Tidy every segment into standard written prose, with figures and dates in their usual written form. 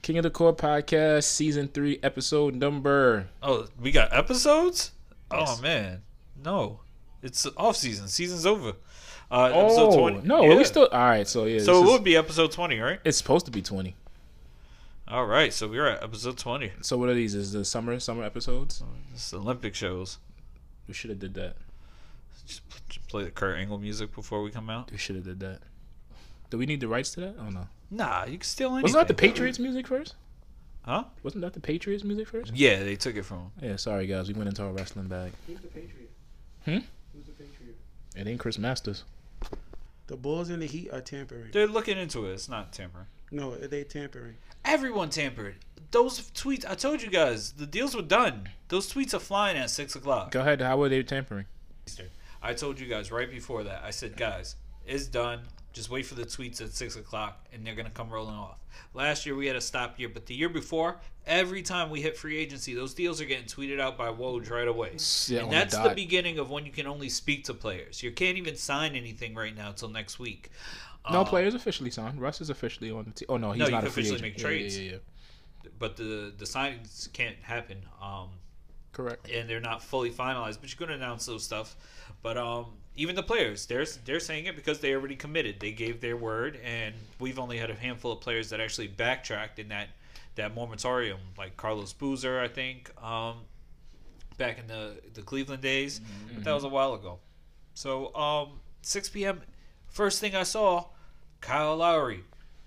King of the Court podcast, season 3, episode number. Oh, we got episodes? Yes. Oh man, no, it's off season. Season's over. Episode 20. No, yeah. we still. All right, so yeah. So it would be episode 20, right? It's supposed to be 20. All right, so we're at episode 20. So what are these? Is the summer episodes? It's Olympic shows. We should have did that. Just play the Kurt Angle music before we come out. We should have did that. Do we need the rights to that? Oh no. Nah, you can steal anything. Wasn't that the Patriots music first? Huh? Wasn't that the Patriots music first? Yeah, they took it from him. Yeah, sorry guys, we went into our wrestling bag. Who's the Patriot? Who's the Patriot? It ain't Chris Masters. The Bulls and the Heat are tampering. They're looking into it. It's not tampering. No, they tampering. Everyone tampered. Those tweets, I told you guys, the deals were done. Those tweets are flying at 6 o'clock. Go ahead. How were they tampering? I told you guys right before that. I said, guys, it's done. Just wait for the tweets at 6 o'clock, and they're going to come rolling off. Last year, we had a stop year, but the year before, every time we hit free agency, those deals are getting tweeted out by Woj right away. Yeah, And that's the beginning of when you can only speak to players. You can't even sign anything right now until next week. No, players officially signed. Russ is officially on the team. Oh, no, he's No, you not can a free officially agent. make trades. Yeah. But the signings can't happen. Correct. And they're not fully finalized, but you're going to announce those stuff. But even the players, they're saying it because they already committed. They gave their word, and we've only had a handful of players that actually backtracked in that moratorium, like Carlos Boozer, I think, back in the Cleveland days. Mm-hmm. But that was a while ago. So 6 p.m., first thing I saw, Kyle Lowry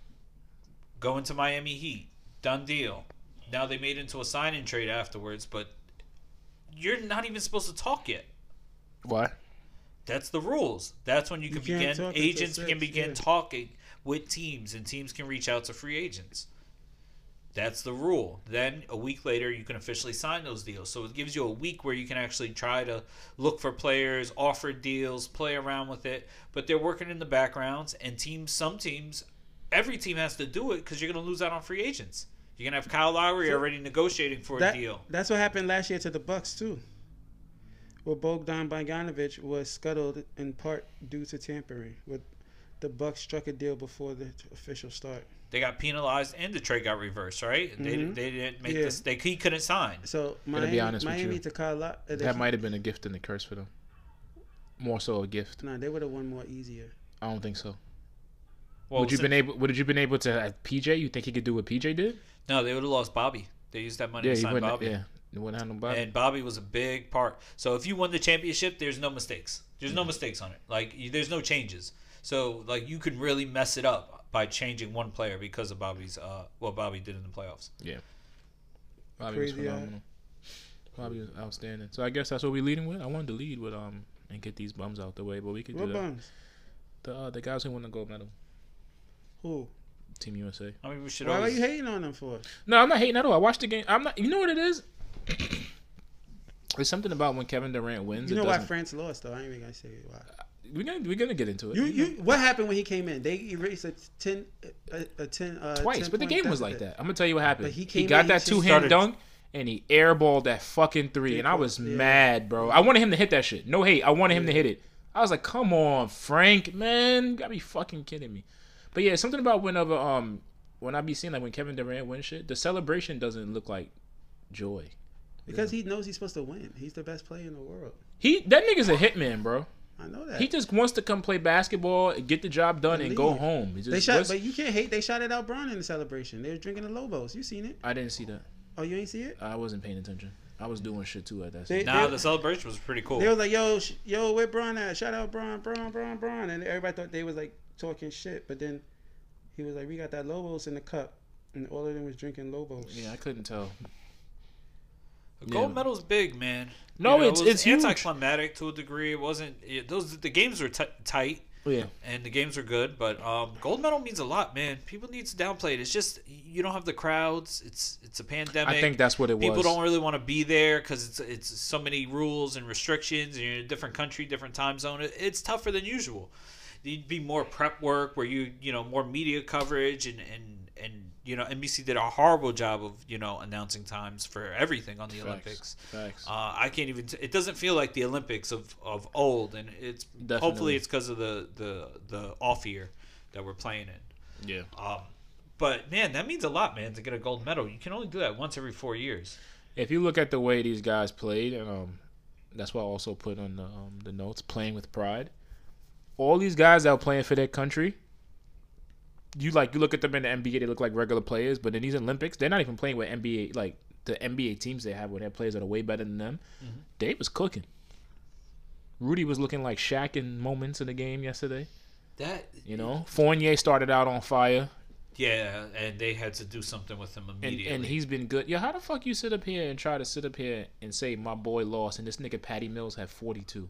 going to Miami Heat. Done deal. Now they made into a sign-in trade afterwards, but you're not even supposed to talk yet. Why? That's the rules. That's when you can can't begin. talk until Agents 6, can begin yeah. talking with teams, and teams can reach out to free agents. That's the rule. Then a week later, you can officially sign those deals. So it gives you a week where you can actually try to look for players, offer deals, play around with it. But they're working in the backgrounds, and some teams, every team has to do it because you're going to lose out on free agents. You're going to have Kyle Lowry already negotiating for a deal. That's what happened last year to the Bucks too. Well, Bogdan Bogdanovic was scuttled in part due to tampering. With the Bucks struck a deal before the official start. They got penalized and the trade got reversed, right? Mhm. They didn't make Yeah. this. He couldn't sign. So Gotta be honest with Miami you. to Kyle That might have been a gift and a curse for them. More so a gift. Nah, they would have won more easier. I don't think so. Well, Would you been able to at PJ? You think he could do what PJ did? No, they would have lost Bobby. They used that money to he sign wouldn't. Bobby. Yeah, he wouldn't have no Bobby. And Bobby was a big part. So if you won the championship, there's no mistakes. There's no mistakes on it. Like there's no changes. So like you could really mess it up by changing one player because of Bobby's what Bobby did in the playoffs. Yeah, Bobby was Crazy, phenomenal. Bobby was outstanding. So I guess that's what we're leading with. I wanted to lead with and get these bums out the way, but we could What do that. bums? The guys who won the gold medal, Who? Team USA. I mean, we should Why are always. you hating on them for? No, I'm not hating at all. I watched the game. I'm not. You know what it is? There's something about when Kevin Durant wins. You it know why doesn't- France lost though? I ain't even gonna say why. We're gonna get into it. You what happened when he came in? They erased a 10 Twice, 10 but the point game was like deficit. that. I'm gonna tell you what happened. But he He came got in, that he two-hand started- dunk and he airballed that fucking three, and I was Yeah. mad, bro. I wanted him to hit that shit. No hate. I wanted him to hit it. I was like, come on, Frank, man, you gotta be fucking kidding me. But yeah, something about when I be seeing like when Kevin Durant wins shit, the celebration doesn't look like joy. Because he knows he's supposed to win. He's the best player in the world. That nigga's a hitman, bro. I know that. He just wants to come play basketball, get the job done, and go leave. home. He just They shot, wants- but you can't hate. They shot it out Brown in the celebration. They were drinking the Lobos. You seen it? I didn't see that. Oh, you ain't see it? I wasn't paying attention. I was doing shit too at that. They- Scene. Nah, the celebration was pretty cool. They was like, yo, where Braun at? Shout out Braun, and everybody thought they was like talking shit. But then he was like, we got that Lobos in the cup, and all of them was drinking Lobos. Yeah, I couldn't tell. The gold Yeah. medal's big, man. No, it it's was huge. anticlimactic to a degree. It wasn't. The games were tight. Yeah. And the games are good, but gold medal means a lot, man. People need to downplay it. It's just you don't have the crowds. It's a pandemic. I think that's what it was. People don't really want to be there because it's so many rules and restrictions. And you're in a different country, different time zone. It's tougher than usual. There'd be more prep work where more media coverage and NBC did a horrible job of announcing times for everything on the Olympics. Facts. I can't even. It doesn't feel like the Olympics of old, and it's Definitely. hopefully it's because of the off year that we're playing in. Yeah. But man, that means a lot, man, to get a gold medal. You can only do that once every 4 years. If you look at the way these guys played, and that's why I also put on the notes, playing with pride. All these guys that are playing for their country, you look at them in the NBA, they look like regular players, but in these Olympics, they're not even playing with NBA, like the NBA teams they have where their players that are way better than them. Mm-hmm. They was cooking. Rudy was looking like Shaq in moments in the game yesterday. Fournier started out on fire. Yeah, and they had to do something with him immediately. And he's been good. How the fuck you sit up here and try to sit up here and say my boy lost and this nigga Patty Mills had 42?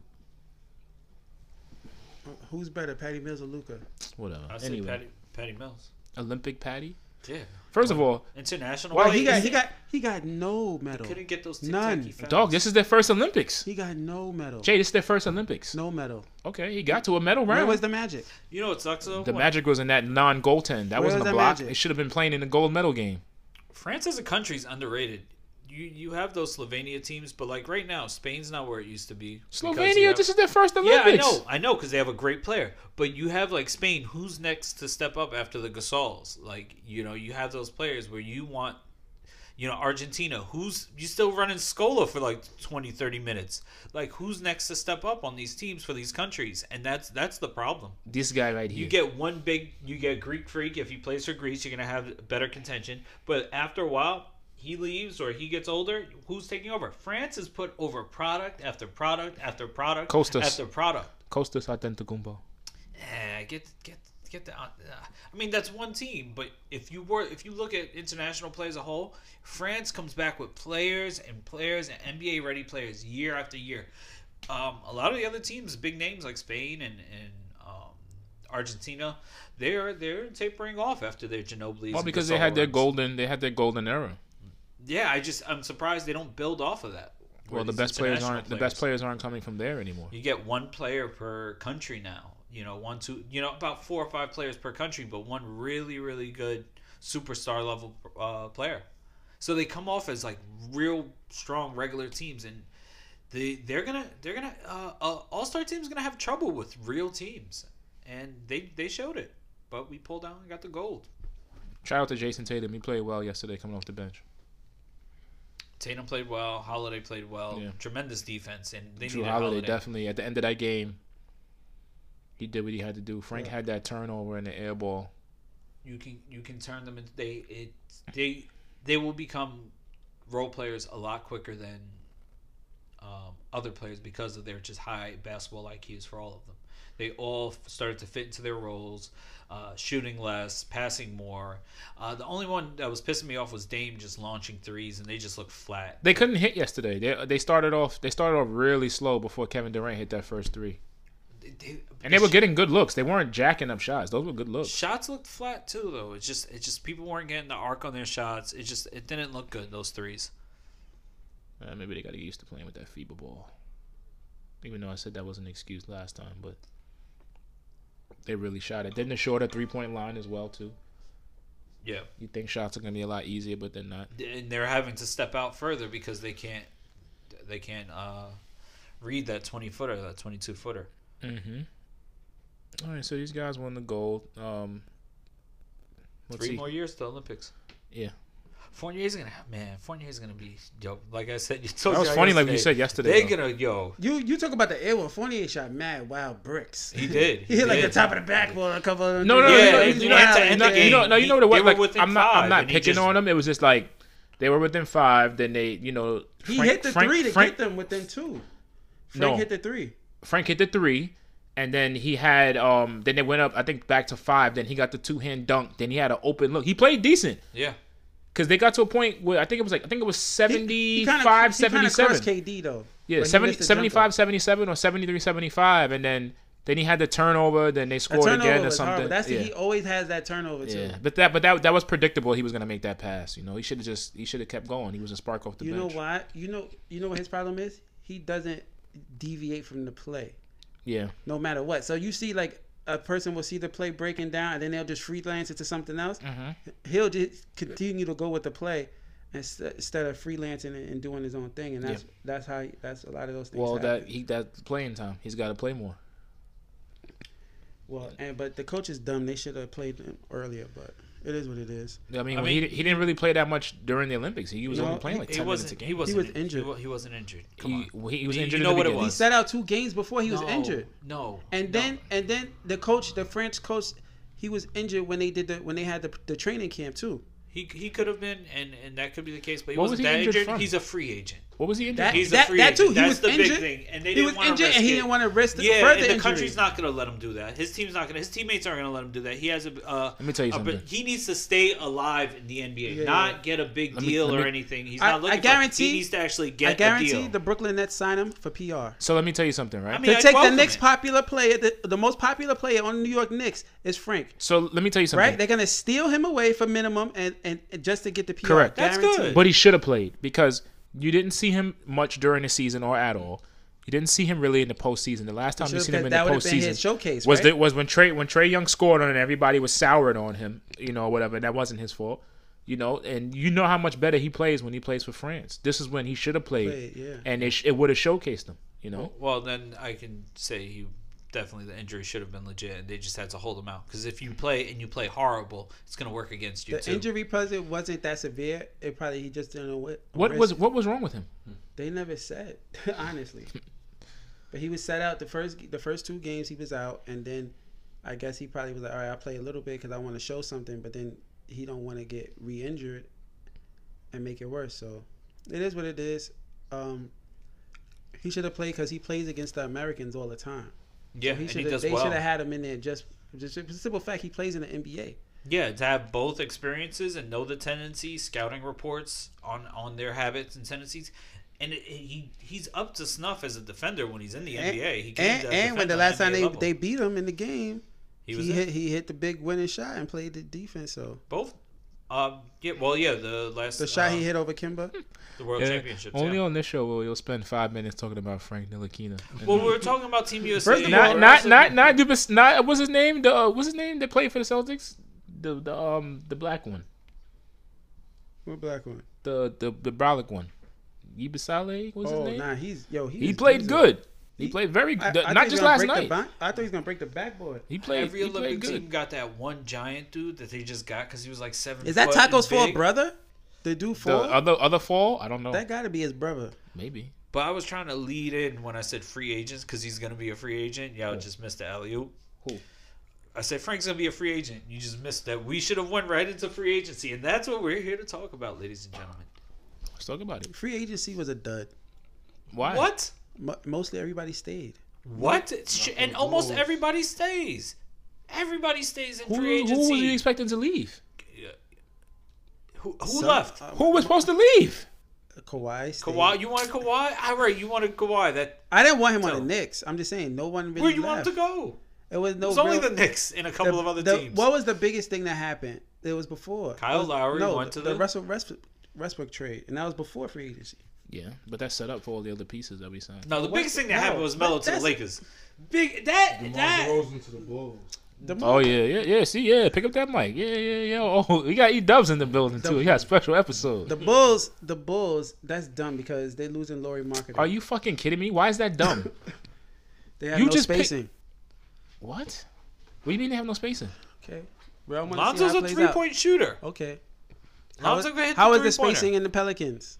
Who's better, Patty Mills or Luka? Whatever. I say Patty Mills. Olympic Patty? Yeah. First of all, international. Well, he got no medal. Couldn't get those none. Dog, this is their first Olympics. He got no medal. Jay, this is their first Olympics. No medal. Okay, he got to a medal round. Where was the Magic? You know what sucks though? The Magic was in that non-goaltend. That wasn't a block. They should have been playing in the gold medal game. France as a country is underrated. You have those Slovenia teams, but like right now, Spain's not where it used to be. Slovenia, this is their first Olympics. Yeah, I know, because they have a great player. But you have like Spain, who's next to step up after the Gasols? Like, you have those players where you want, Argentina, you still running Scola for like 20, 30 minutes. Like, who's next to step up on these teams for these countries? And that's the problem. This guy right here. You get Greek Freak. If he plays for Greece, you're going to have better contention. But after a while, he leaves or he gets older, who's taking over? France has put over product after product after product after product. Costas Antetokounmpo. Get the. I mean, that's one team, but if you look at international play as a whole, France comes back with players and NBA ready players year after year. A lot of the other teams, big names like Spain and Argentina, they're tapering off after their Ginobili's. Well, because they had their golden era. Yeah, I'm surprised they don't build off of that. Well, the best players aren't coming from there anymore. You get one player per country now. About 4 or 5 players per country, but one really, really good superstar level player. So they come off as like real strong regular teams, and they're gonna all-star team's gonna have trouble with real teams, and they showed it. But we pulled out and got the gold. Shout out to Jason Tatum. He played well yesterday, coming off the bench. Tatum played well. Holiday played well. Yeah. Tremendous defense, and they Drew needed Holiday definitely at the end of that game. He did what he had to do. Frank had that turnover and the air ball. You can turn them into they will become role players a lot quicker than other players because of their just high basketball IQs for all of them. They all started to fit into their roles, shooting less, passing more. The only one that was pissing me off was Dame just launching threes, and they just looked flat. They couldn't hit yesterday. They started off really slow before Kevin Durant hit that first three. They were getting good looks. They weren't jacking up shots. Those were good looks. Shots looked flat too, though. It's just people weren't getting the arc on their shots. It didn't look good, those threes. Maybe they got to get used to playing with that FIBA ball. Even though I said that was an excuse last time, but they really shot it. Then the shorter 3-point line as well too. Yeah. You think shots are gonna be a lot easier, but they're not. And they're having to step out further because they can't read that 20-footer, that 22-footer. Mm-hmm. All right, so these guys won the gold. 3 more years to Olympics. Yeah. Fournier's gonna be like I said. That was funny, like you said yesterday. They're gonna You talk about the air one. Fournier shot mad wild bricks. He did. He hit like the top of the backboard. A couple of you know what? I'm not picking on them. It was just like they were within 5. Then they, he hit the 3 to get them within 2. Frank hit the 3. Frank hit the 3. And then he had, then they went up, I think, back to 5. Then he got the 2-hand dunk. Then he had an open look. He played decent. Yeah. Because they got to a point where I think it was 75, 77. He kind of KD, though. Yeah, 75, 77 or 73, 75. And then he had the turnover. Then they scored again or something. He always has that turnover, too. Yeah, but that was predictable. He was going to make that pass. He should have kept going. He was a spark off the bench. You know why? You know what his problem is? He doesn't deviate from the play. Yeah. No matter what. So you see, like, a person will see the play breaking down, and then they'll just freelance it to something else. Mm-hmm. He'll just continue to go with the play instead of freelancing and doing his own thing, and that's a lot of those things. Well, that's playing time. He's got to play more. Well, but the coach is dumb. They should have played him earlier, but It is what it is. I mean, he didn't really play that much during the Olympics. He was only playing like 10 minutes a game. He was injured. He wasn't injured. He was injured. You know what it was? He sat out 2 games before he was injured. No. And then the coach, the French coach, he was injured when they had the training camp too. He could have been, and that could be the case, but he What was wasn't he that injured injured. from? He's a free agent. What was he injured? He's a free agent. Too. He That's was the injured. big thing. And they He didn't was want to injured, risk and he it. didn't want to risk Yeah, further and the injury. country's not going to let him do that. His team's not going. His teammates aren't going to let him do that. He has a. Let me tell you something. He needs to stay alive in the NBA, not get a big deal or anything. He's not looking. guarantee. He needs to actually get I guarantee a deal. the Brooklyn Nets sign him for PR. So let me tell you something, right? I mean, To take the welcome next it. popular player, the most popular player on the New York Knicks is Frank. So let me tell you something. Right? They're gonna steal him away for minimum and just to get the PR. Correct. That's Guaranteed. good. But he should have played because you didn't see him much during the season or at all. You didn't see him really in the postseason. The last time you seen him in the That would have been his postseason showcase, was right? when Trey Young scored on it and everybody was soured on him, whatever. That wasn't his fault, and you know how much better he plays when he plays for France. This is when he should have played, yeah. and it would have showcased him, Well, then I can say he definitely the injury should have been legit, and they just had to hold him out. Because if you play horrible, it's going to work against you The too. injury present wasn't that severe. It probably he just didn't know What was wrong with him? They never said, honestly. But he was set out the first 2 games. He was out, and then I guess he probably was like, all right, I'll play a little bit because I want to show something. But then he don't want to get re-injured and make it worse. So it is what it is. He should have played because he plays against the Americans all the time. Yeah, So and he they does should well. have had him in there just the simple fact he plays in the NBA. Yeah, to have both experiences and know the tendencies, scouting reports on their habits and tendencies, and he's up to snuff as a defender when he's in the NBA. He can And when the defend last on time NBA level. they beat him in the game, He he hit the big winning shot and played the defense. So both. The last the shot he hit over Kimba. the World Championships. Only yeah. on this show we'll spend 5 minutes talking about Frank Ntilikina. Well, we were talking about Team USA. First of all, Not what's his name? What's his name that played for the Celtics? The black one. What black one? The brolic one. Ibisale, what's his name? Nah, He played good. He played very good. Not just last night. I thought he was gonna break the backboard. He played. Every He played Olympic good. team got that one giant dude that they just got because he was like 7 Is that foot and Taco's full big. brother? The dude The full? other fall, I don't know. That got to be his brother. Maybe. But I was trying to lead in when I said free agents because he's going to be a free agent. Y'all just missed the alley-oop. Who? I said Frank's going to be a free agent. You just missed that. We should have went right into free agency. And that's what we're here to talk about, ladies and gentlemen. Let's talk about it. Free agency was a dud. Why? What? Mostly everybody stayed. What? And almost everybody stays. Everybody stays in free Who agency. was you expecting to leave? Who Some- left? Who was supposed to leave? Kawhi stayed. Kawhi? You wanted Kawhi? All right, you wanted Kawhi. That I didn't want him on So- the Knicks. I'm just saying, no one really where you left. want him to go? It was no. It was only real- the Knicks and a couple of other teams. What was the biggest thing that happened? It was before. Kyle Lowry went to the the- Russell Westbrook trade, and that was before free agency. Yeah, but that's set up for all the other pieces that we signed. No, the biggest thing that happened was Melo to the that's- Lakers. That DeRozan to the Bulls. Oh yeah. See, pick up that mic. Yeah. Oh, we got E-Dubs in the building too. We got a special episode. The Bulls. That's dumb because they're losing Laurie Marketing. Are you fucking kidding me? Why is that dumb? They have you no just pick- spacing. What? What do you mean they have no spacing? Okay. Well, I wanna see Lonzo's how it a plays 3-point shooter. out. Okay. Lonzo can hit How the is the three-pointer. spacing in the Pelicans?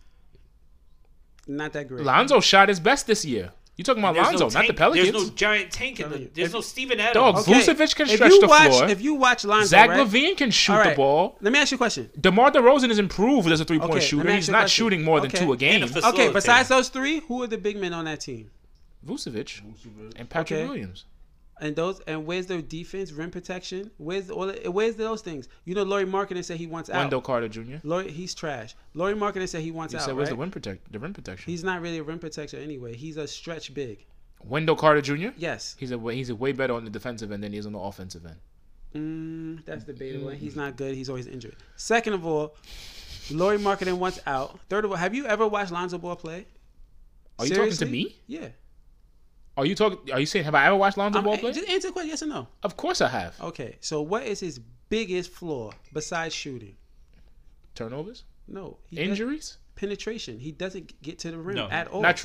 Not that great. Lonzo shot his best this year. You talking about There's Lonzo, no not the tank- Pelicans? There's no giant tank in the. Telling you. There's no Steven Adams. Dog, Okay. Vucevic can If stretch you the watch, floor. If you watch Lonzo, Zach right? LaVine can shoot All the right. ball. Let me ask you a question. DeMar DeRozan is improved as a three-point Okay, let shooter. me ask He's you a not question. shooting more than Okay. 2 a game. And a Okay, facilitator. besides those three, who are the big men on that team? Vucevic and Patrick Okay. Williams. And where's the defense, rim protection? Where's those things? You know, Laurie Marketing said he wants out. Wendell Carter Jr. He's trash. Laurie Marketing said he wants You out. said where's right? the rim protection? He's not really a rim protector anyway. He's a stretch big. Wendell Carter Jr. Yes. He's a way better on the defensive end than he is on the offensive end. That's debatable. He's not good. He's always injured. Second of all, Laurie Marketing wants out. Third of all, have you ever watched Lonzo Ball play? Are you talking to Seriously? me? Yeah. Are you saying have I ever watched Lonzo Ball play? Just answer the question, yes or no. Of course I have. Okay, so what is his biggest flaw besides shooting? Turnovers? No. Injuries? Penetration. He doesn't get to the rim No. at all. Not true.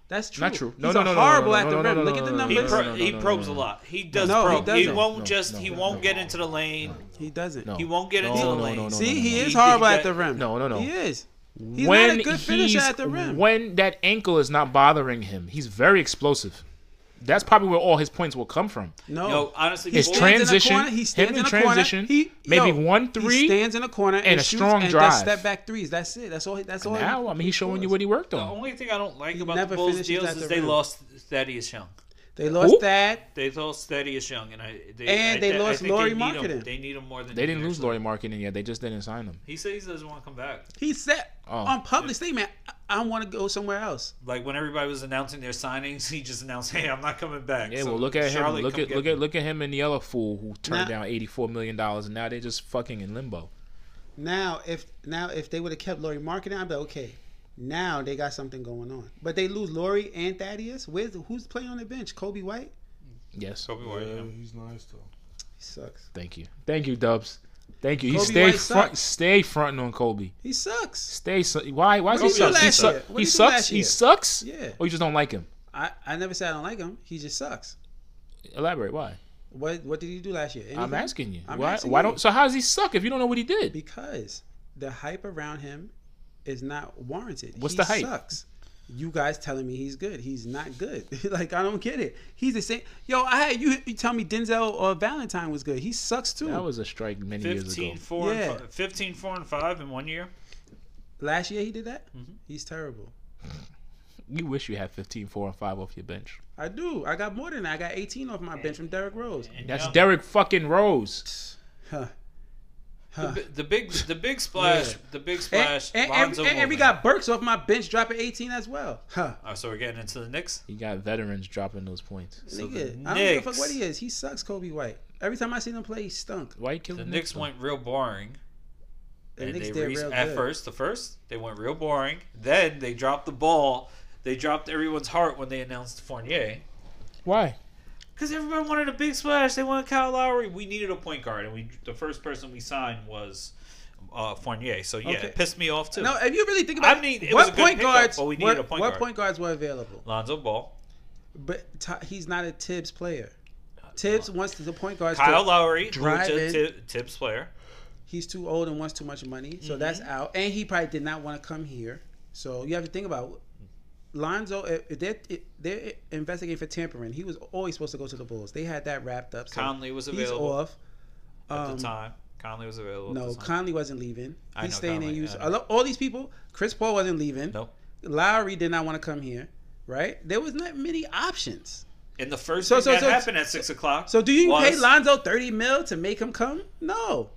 That's true. Not true. No, He's no, no, no, horrible no, at the no, rim. no, Look no, at the no, no, He, numbers. no, he no, probes no, a no. lot. He does No, he probe. He doesn't. won't No, just. no, he no, won't no. get into the lane. He doesn't. No. He won't get into No, the no, lane. no, no, See, no, he no. is horrible he at the rim. No, no, no. He is. He's When not a good finisher at the rim. when that ankle is not bothering him, he's very explosive. That's probably where all his points will come from. No. Yo, honestly, His people- stands in the transition, corner, he stands him in in the corner. transition, He maybe yo, 1-3 He stands in the corner and a shoots strong and drive. does step back threes. That's it. That's all. That's all. Now, I mean, he's showing you what he worked the on. only thing I don't like He about the never Bulls finishes deals at is the they rim. lost Thaddeus Young. They lost Who? that. They lost Thaddeus Young, and They lost think Lauri they need him. Markkanen. They need him more than They he didn't lose actually- Lauri Markkanen yet. They just didn't sign him. He says he doesn't want to come back. He said Oh. on public statement, I want to go somewhere else. Like when everybody was announcing their signings, he just announced, "Hey, I'm not coming back." Yeah, So, well, look at him. Charlotte, Look come at get look me. at look at him and the other fool who turned Now- down $84 million, and now they're just fucking in limbo. Now, if they would have kept Lauri Markkanen, I'd be okay. Now they got something going on. But they lose Lauri and Thaddeus. Who's playing on the bench? Kobe White. Yes, Kobe White, Yeah, yeah. he's nice though. He sucks. thank you, Dubs. Thank you. He Kobe stay White front, sucks. stay fronting on Kobe. He sucks. Stay. Why? Why What does he did he do suck? He, last suck, year? What he did he do sucks. last He year? Yeah. sucks. Or you just don't like him. I never said I don't like him. He just sucks. Elaborate. Why? What did he do last year? I'm Anything? asking you. I'm Why? asking Why you. don't? So how does he suck if you don't know what he did? Because the hype around him is not warranted. What's He the hype? Sucks. You guys telling me he's good. He's not good. Like, I don't get it. He's the same. Yo, I had you tell me Denzel or Valentine was good. He sucks too. That was a strike many years 15, ago. 4, Yeah. and 15, 4, and 5 in 1 year. Last year he did that. Mm-hmm. He's terrible. You wish you had 15, 4, and 5 off your bench. I do. I got more than that. I got 18 off my bench from Derrick Rose. And That's Young. Derek fucking Rose. Huh. The big splash. Yeah. The big splash. And Lonzo we Ball. got Burks off my bench dropping 18 as well. Huh. So we're getting into the Knicks. You got veterans dropping those points. So Nigga, the I don't give a fuck Knicks- what he is. He sucks, Kobe White. Every time I see him play, he stunk. Why you killing The Knicks? Knicks went real boring. The And Knicks they did reached, real at good. first they went real boring. Then they dropped the ball. They dropped everyone's heart when they announced Fournier. Why? Because everybody wanted a big splash. They wanted Kyle Lowry. We needed a point guard, and the first person we signed was Fournier. So yeah, Okay. it pissed me off too. No, if you really think about I mean, it what was a good point pickup, guards, but we needed a what, point what guard. point guards were available? Lonzo Ball, But he's not a Tibbs player. Tibbs wants the point guards. Kyle to, Lowry, drive who's in. a Tibbs player. He's too old and wants too much money, so that's Mm-hmm. out. And he probably did not want to come here. So you have to think about Lonzo. If they're investigating for tampering, he was always supposed to go to the Bulls. They had that wrapped up. So Conley was he's available off. at the time. Conley was available. No, at the time. Conley wasn't leaving. I He's know staying Conley, in use. I know. All these people, Chris Paul wasn't leaving. No. Lowry did not want to come here. Right? There was not many options. And the first So- thing so- that so- happened at 6 o'clock. So do you was, pay Lonzo $30 million to make him come? No.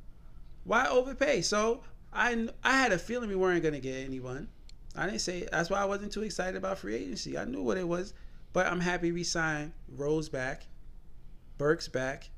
Why overpay? So I had a feeling we weren't gonna get anyone. I didn't say that's why I wasn't too excited about free agency. I knew what it was, but I'm happy we signed Rose back, Burks back.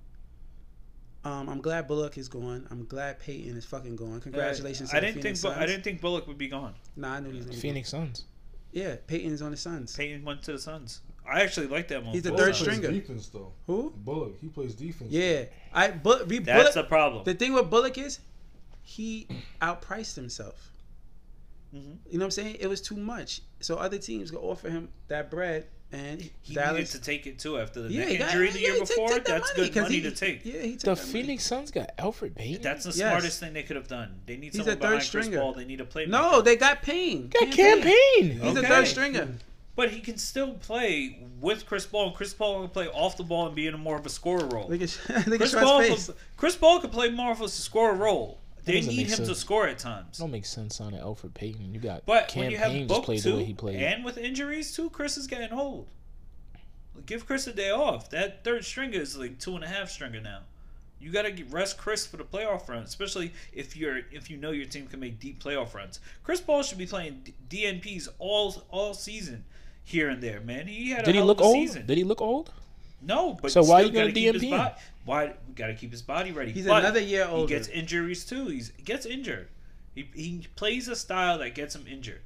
I'm glad Bullock is going. I'm glad Peyton is fucking going. Congratulations. I to the didn't Phoenix think. I Suns. didn't think Bullock would be gone. Nah, I knew he was gonna be Phoenix Suns. gone. Yeah, Peyton is on the Suns. Peyton went to the Suns. I actually like that move. He's the Bullock. third He plays stringer. defense though. Who? Bullock. He plays defense. Yeah, That's Bullock, the problem. the thing with Bullock is he outpriced himself. Mhm. You know what I'm saying? It was too much. So other teams could offer him that bread, and He Dallas. needed to take it too after the Yeah, neck he got- injury the yeah, year he took before. that That's money, good 'cause money he- to take. Yeah, he took The that money. Phoenix Suns got Alfred Payton. That's the Yes. smartest thing they could have done. They need He's someone a third behind Chris stringer. Paul. They need a playmaker. No, they got Payne. got campaign. He's a Okay. third stringer. But he can still play with Chris Paul. And Chris Paul can play off the ball and be in a more of a scorer role. Look at look Chris at Paul, Sean's face. Chris Paul could play more of a scorer role. They doesn't need make him to sense. score at times. Don't make sense on Alfred Payton. You got But when you have campaign Book just played too, the way he played. and with injuries too, Chris is getting old. Give Chris a day off. That third stringer is like 2.5 stringer now. You got to rest Chris for the playoff run, especially if you know your team can make deep playoff runs. Chris Paul should be playing DNPs all season here and there, man. He had a Did he hell look of a old? season. Did he look old? No, but So why still you gonna gotta keep his DNP him? body. Why we got to keep his body ready? He's But another year older. He gets injuries too. He gets injured. He plays a style that gets him injured.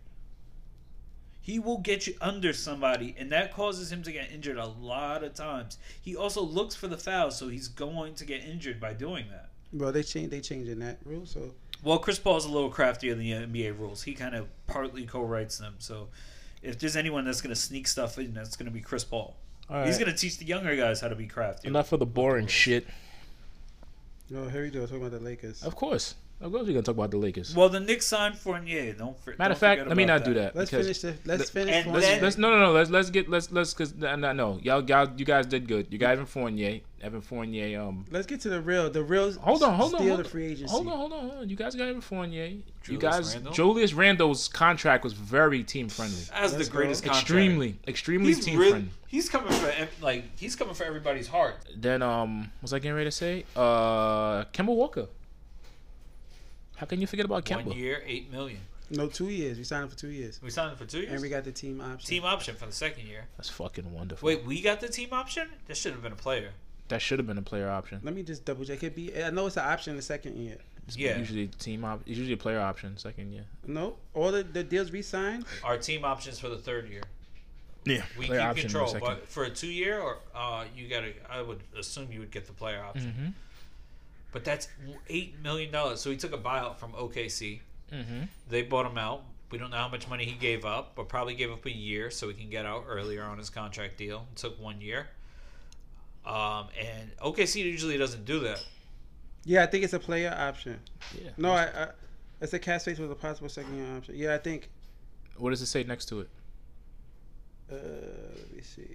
He will get you under somebody, and that causes him to get injured a lot of times. He also looks for the foul, so he's going to get injured by doing that. Well, they changing that rule. So Well, Chris Paul's a little craftier than the NBA rules. He kind of partly co-writes them, so If there's anyone that's going to sneak stuff in, that's going to be Chris Paul. All He's right. going to teach the younger guys how to be crafty. Enough of the boring shit. No, here we go. Talking about the Lakers. Of course we're gonna talk about the Lakers. Well, the Knicks signed Fournier. Matter of fact, let me not do that. Let's because- finish the. Let's finish. and Fournier. then- Let's because no, y'all, you guys did good. You got Evan Fournier. Let's get to the real. The real. Hold on. Steal the free agency. Hold on. You guys got Evan Fournier. Julius Randle? Julius Randle's contract was very team friendly. As the Let's greatest go. contract. Extremely He's team really, friendly. he's coming for everybody's heart. Then was I getting ready to say? Kemba Walker. How can you forget about Kemba? 1 year, $8 million. No, 2 years. We signed him for 2 years, We signed him for 2 years. and we got the team option. Team option for the second year. That's fucking wonderful. Wait, we got the team option? That should have been a player. That should have been a player option. Let me just double check. It be. I know it's an option the second year. It's Yeah. usually it's usually a player option second year. No, all the deals we signed. Our team options for the third year. Yeah. We player keep option in the control, second. but for a 2 year, or you gotta. I would assume you would get the player option. Mm-hmm. But that's $8 million. So he took a buyout from OKC. Mm-hmm. They bought him out. We don't know how much money he gave up, but probably gave up a year so he can get out earlier on his contract deal. It took 1 year. And OKC usually doesn't do that. Yeah, I think it's a player option. Yeah. No, I it's a cash space with a possible second year option. Yeah, I think. What does it say next to it? Let me see.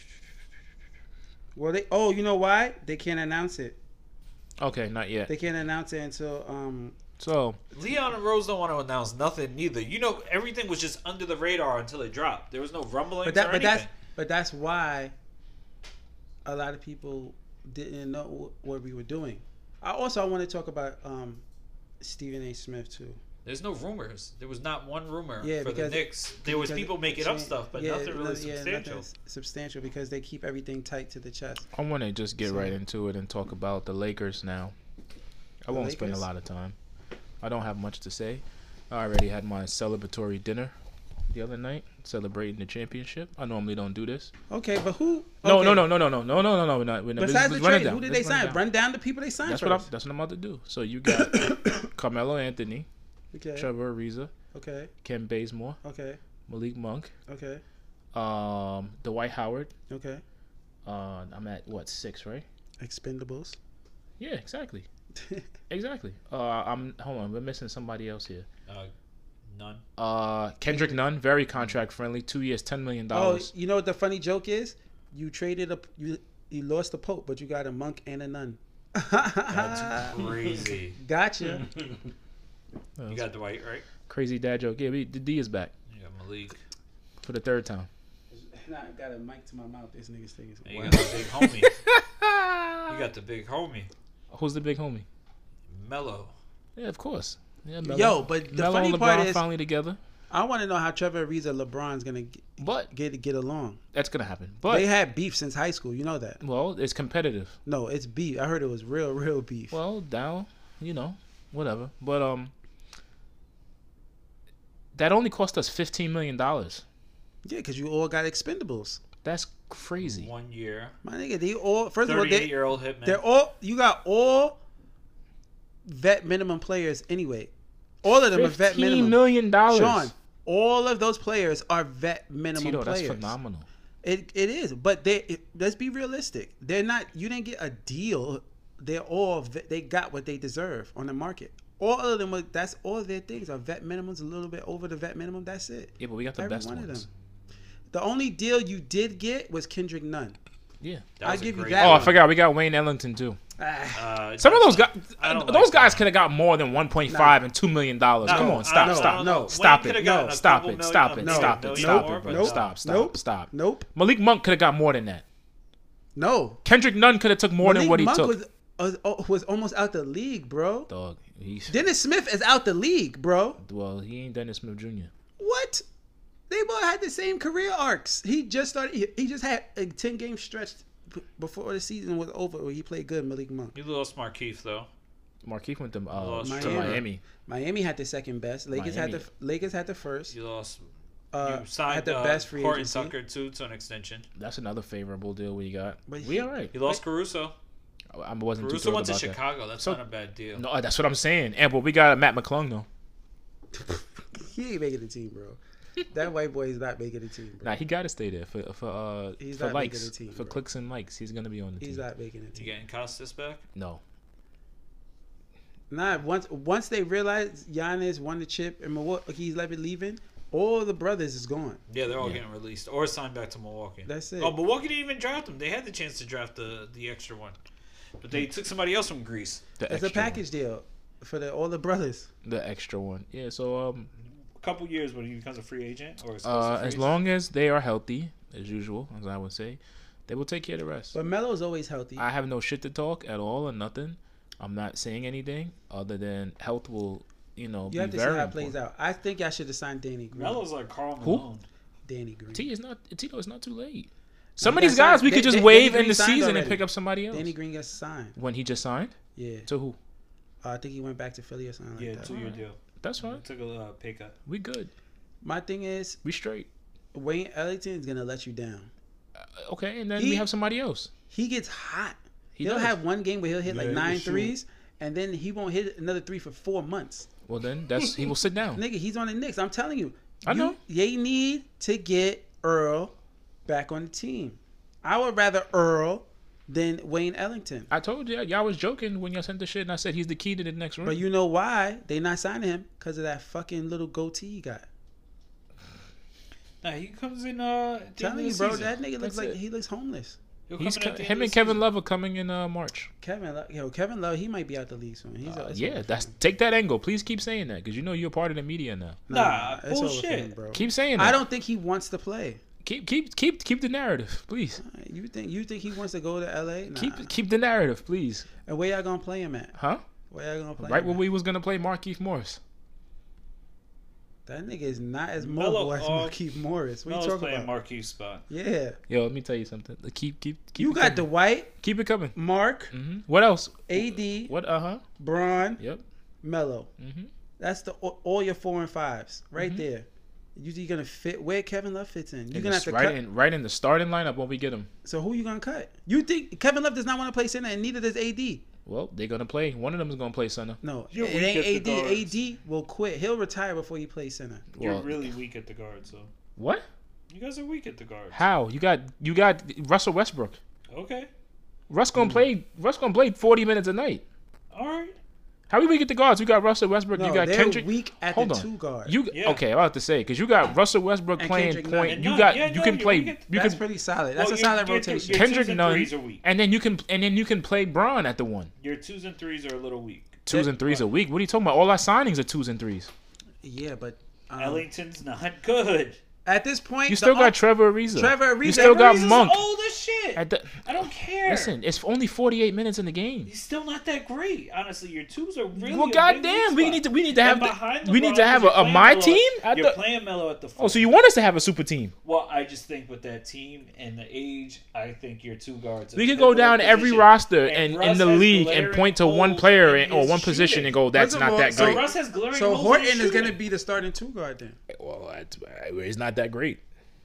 Well, they. Oh, you know why? They can't announce it. Okay, not yet. They can't announce it until So Leon and Rose don't want to announce nothing neither. You know, everything was just under the radar until it dropped. There was no rumblings or anything. But that's why a lot of people didn't know what we were doing. I want to talk about Stephen A. Smith too. There's no rumors. There was not one rumor Yeah, for the because- Knicks. There was because people making up stuff, but nothing really substantial. Nothing substantial because they keep everything tight to the chest. I want to just get So- right into it and talk about the Lakers now. I The won't spend a Lakers? lot of time. I don't have much to say. I already had my celebratory dinner the other night, celebrating the championship. I normally don't do this. Okay, but who? No. okay. We're not. Besides the trade, who did they sign? Run down the people they signed That's first. what I'm about to do. So you got Carmelo Anthony, Okay. Trevor Ariza, Okay. Ken Bazemore, Okay. Malik Monk, Okay. Dwight Howard. Okay. I'm at what, 6, right? Expendables. Yeah, exactly. Exactly. Hold on, we're missing somebody else here. None. Kendrick Nunn, very contract friendly, 2 years, $10 million. Oh, you know what the funny joke is? You traded you lost the Pope, but you got a monk and a nun. That's crazy. Gotcha. You got Dwight, right? Crazy dad joke. Yeah, the D is back You got Malik. for the third time. Nah, I got a mic to my mouth. This nigga's thinking. And you got the big homie. You got the big homie. Who's the big homie? Mello. Yeah, of course. Yeah, Melo. Yo, but the Melo funny and LeBron part is, finally together. I want to know how Trevor Ariza, LeBron's gonna But get along. that's gonna happen. But They had beef since high school. You know that? well, it's competitive. No, it's beef. I heard it was real beef. Well, down, whatever. But that only cost us $15 million. Yeah, because you all got Expendables. That's crazy. 1 year. My nigga, they all first of all 38-year-old hitman. they're all you got all vet minimum players anyway. All of them are vet $15 minimum. million. Sean, all of those players are vet minimum Tito, players. that's phenomenal. It is, but let's be realistic. They're not. You didn't get a deal. They're all they got what they deserve on the market. All of them. That's all their things are vet minimums. A little bit over the vet minimum. That's it. Yeah, but we got the Every best one of ones. them. The only deal you did get was Kendrick Nunn. Yeah. That I was a give you great that Oh, one. I forgot. We got Wayne Ellington too. Some of those guys, I don't those like guys that. could have got more than 1.5 and $2 million. Come on, stop, no, stop, no. stop Wayne it, coulda gotten a stop couple it, million- stop a it, million- stop million it, stop more, it, but bro. no. Stop, stop, Nope. stop. Nope. Malik Monk could have got more than that. No. Kendrick Nunn could have took more than Malik what he Monk took. was almost out the league, bro. Dog, he's Dennis Smith is out the league, bro. well, he ain't Dennis Smith Jr. What? They both had the same career arcs. He just started. He just had a 10-game stretch before the season was over where he played good. Malik Monk. You lost Markeith though. Markeith went to Miami. Miami. Miami had the second best. Lakers had the first. You lost. You You signed had the best free Horton agency. Tucker too to an extension. That's another favorable deal we got. But We all right. You lost Caruso. I wasn't too Caruso thrilled went to about that. Chicago. That's So- not a bad deal. No, that's what I'm saying. And but we got Matt McClung though. He ain't making the team, bro. That white boy is not making the team, bro. Nah, he got to stay there for He's for not making likes, the team, for bro. clicks and likes. He's gonna be on the He's team. not making the You team. getting Costas back? No, Nah, once they realize Giannis won the chip and Milwaukee's leaving, all the brothers is gone. Yeah, they're all Yeah. getting released or signed back to Milwaukee. That's it. Oh, Milwaukee didn't even draft them. They had the chance to draft the extra one, but they took somebody else from Greece. the It's a extra package deal for all the brothers. one. The extra one. Yeah. So A couple years when he becomes a free agent or exclusive free as agent. long as they are healthy, as usual, as I would say, they will take care of the rest. But Melo's always healthy. I have no shit to talk at all or nothing. I'm not saying anything other than health will, you be have to see very how it plays important. out. I think I should have signed Danny Green. Melo's like Karl Who? Malone. Danny Green. Tito is not too late. Some of he these got guys signed. we could just Danny waive Green in the signed season and already. pick up somebody else. Danny Green gets signed. When he just signed Yeah. to who? I think he went back to Philly or something Yeah, like that. 2-year deal. That's fine. Took a pay cut. We good. My thing is, We straight. Wayne Ellington is going to let you down. Okay, and then He- we have somebody else. He gets hot. He He'll does. have one game where he'll hit like Yeah, he 9 can shoot. threes, and then he won't hit another 3 for 4 months. Well, then he will sit down. Nigga, he's on the Knicks. I'm telling you. I know. They need to get Earl back on the team. I would rather Earl than Wayne Ellington. I told you, y'all was joking when y'all sent the shit, and I said he's the key to the next room. But you know why they not signing him? Because of that fucking little goatee he got. Nah, he comes in. Telling you, bro, that nigga looks That's like it. he looks homeless. Him and Kevin Love are coming in March. Kevin Love, he might be out the league soon. Yeah, take that angle. Please keep saying that because you know you're part of the media now. Nah, it's over for bullshit. him, bro. Keep saying that. I don't think he wants to play. keep the narrative, please. You think he wants to go to LA? Nah. Keep the narrative, please. And where y'all gonna play him at? Huh? Where y'all gonna play Right him when at? we was gonna play Markieff Morris. That nigga is not as Melo, mobile as Markieff Morris. What Melo's you talking playing about? Marquise spot. Yeah. Yo, let me tell you something. Keep You it got coming. Dwight, Keep it coming. Mark, What else? AD, What? Braun, Yep. Melo. Mhm. That's all your 4 and 5s right there. You gonna fit where Kevin Love fits in. You're gonna have to cut. right in the starting lineup when we get him. So who you gonna cut? You think Kevin Love does not want to play center, and neither does AD. Well, they're gonna play. One of them is gonna play center. No, You're it weak ain't at the AD. guards. AD will quit. He'll retire before he plays center. You're Well, really weak at the guard, so what? you guys are weak at the guards. How? You got Russell Westbrook. Okay, Russ gonna play 40 minutes a night. all right. How we get the guards? You got Russell Westbrook. No, you got they're Kendrick. weak at Hold the on. 2 guard. Yeah. Okay? I'm about to say because you got Russell Westbrook And playing Kendrick point. Nunn. You And got Nunn, you yeah, can no, play. you can- You That's can pretty solid. That's Well, a solid your rotation. twos Kendrick and Nunn, threes are weak. and then you can play Braun at the one. Your 2s and 3s are a little weak. 2s and 3s a week. What are you talking about? All our signings are 2s and 3s. Yeah, but Ellington's not good. at this point, You still got Trevor Ariza. Trevor Ariza. You still got Ariza's Monk. old as shit. At the, I don't care. listen, it's only 48 minutes in the game. He's still not that great. Honestly, your 2s are really. Well, a big goddamn, we weak need spot. to have And behind we need to LeBron, have you're a playing my Melo- team. At You're the, playing Melo at the. oh, so four. you want us to have a super team? Well, I just think with that team and the age, I think your 2 guards. We could go down every position. roster And in Russ the has league and glaring point to one holes player in or his one position shooting. and go, that's First of not all, that So great. Russ has glaring So holes in Horton his is going to shooting. be the starting 2 guard then. Well, he's not that great.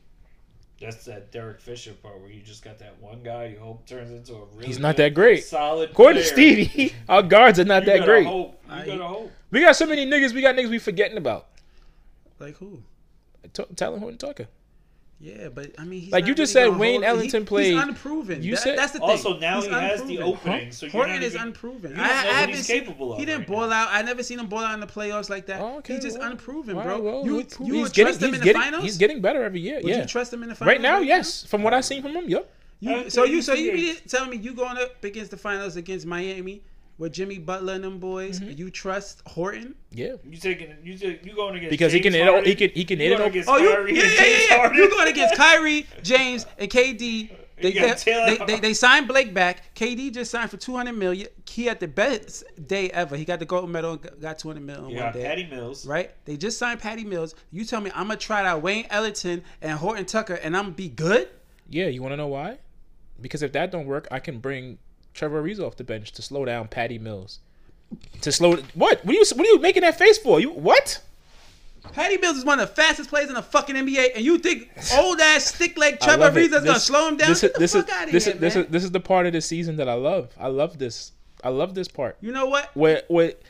That's that Derek Fisher part where you just got that one guy you hope turns into a really He's not good, that great. solid According to player. Stevie, our guards are not You that gotta great. Hope. You gotta hope. We got so many niggas. We got niggas we forgetting about. Like who? Talon Horton Tucker. Yeah, but I mean, he's Like not you just really said, gonna Wayne hold- Ellington He's played. unproven. You said- That's the thing. Also, now He's he has the unproven. opening, so you're Horton not is even, unproven. You don't know what haven't he's seen- capable of. He didn't right ball now. out. I never seen him ball out in the playoffs like that. Oh, okay, He's just well, unproven, all bro. right, well, you he's would getting- trust him in he's the getting- finals? He's getting better every year. Would Yeah. you trust him in the finals? Right now, yes. From what I've seen from him, yep. So you Yeah. be telling me you going up against the finals against Miami with Jimmy Butler and them boys? Mm-hmm. You trust Horton? Yeah. You going against Because he James can hit it. Harden? He can You hit it. going Up. against Oh, you Kyrie and James Harden? You going against Kyrie, James, and KD? You got Taylor- They signed Blake back. KD just signed for $200 million. He had the best day ever. He got the gold medal and got $200 million You one got day. Patty Mills. Right? They just signed Patty Mills. You tell me I'm gonna try out Wayne Ellington and Horton Tucker, and I'm gonna be good? Yeah. You want to know why? Because if that don't work, I can bring Trevor Ariza off the bench to slow down Patty Mills. To slow what? What are you making that face for? You what? Patty Mills is one of the fastest players in the fucking NBA, and you think old ass stick leg I Trevor love it. Ariza is gonna slow him down? Get the fuck out of here, man. This is the part of the season that I love. I love this. I love this part. You know what? Where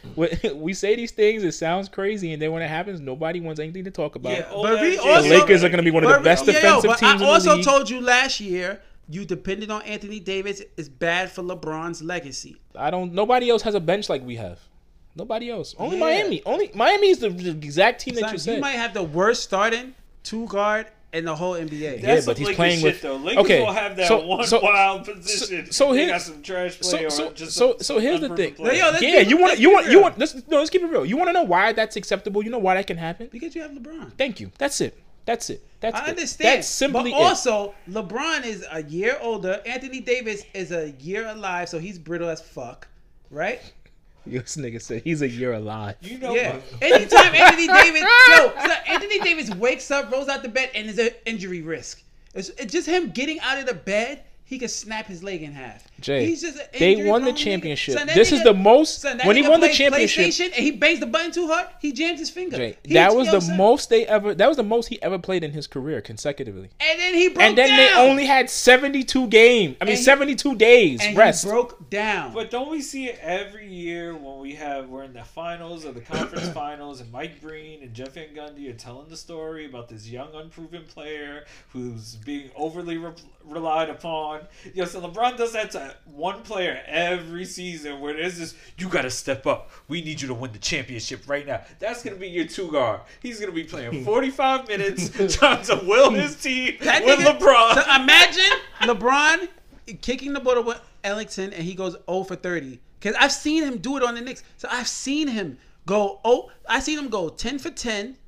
we say these things, it sounds crazy, and then when it happens, nobody wants anything to talk about. Yeah, But we The also- Lakers are going to be one of the best defensive but teams in the I also league. told you last year, you depended on Anthony Davis is bad for LeBron's legacy. Nobody else has a bench like we have. Nobody else. Only Yeah. Miami. Only Miami is the exact team that Son, you you said. might have the worst starting two guard in the whole NBA. Yeah, That's but some he's Lakers playing shit, with- though. Lakers okay, will have that so- one so- wild position. so they here- got some trash player or just So here's the thing. unproven player. Yo, let's Yeah, keep- you want let's you keep want it you real. want let's keep it real. You want to know why that's acceptable? You know why that can happen? Because you have LeBron. Thank you. That's it. That's it. That's I it. understand. That's simply but also, LeBron is a year older. Anthony Davis is a year alive, so he's brittle as fuck. Right? it. This nigga said he's a year alive. You know, Yeah. Anytime Anthony Davis, so Anthony Davis wakes up, rolls out the bed, and there's an injury risk. It's just him getting out of the bed. He could snap his leg in half. Jay, He's just an they injury won the prone nigga. championship. Son, that This is nigga- the most son, that when he nigga won the plays championship. PlayStation and he bangs the button too hard, he jams his finger. Jay, He- that you was know the what I'm saying? most they ever. That was the most he ever played in his career consecutively. And then he broke And then they down. only had 72 games. I mean, And he- 72 days and rest. he broke down. But don't we see it every year when we're in the finals of the conference finals and Mike Breen and Jeff Van Gundy are telling the story about this young unproven player who's being overly relied upon. Yo, so LeBron does that to one player every season where there's this, you got to step up. We need you to win the championship right now. That's going to be your two guard. He's going to be playing 45 minutes trying to will his team That with nigga- LeBron. So imagine LeBron kicking the ball with Ellington and he goes 0 for 30. Because I've seen him do it on the Knicks. So I've seen him go, I seen him go 10 for 10,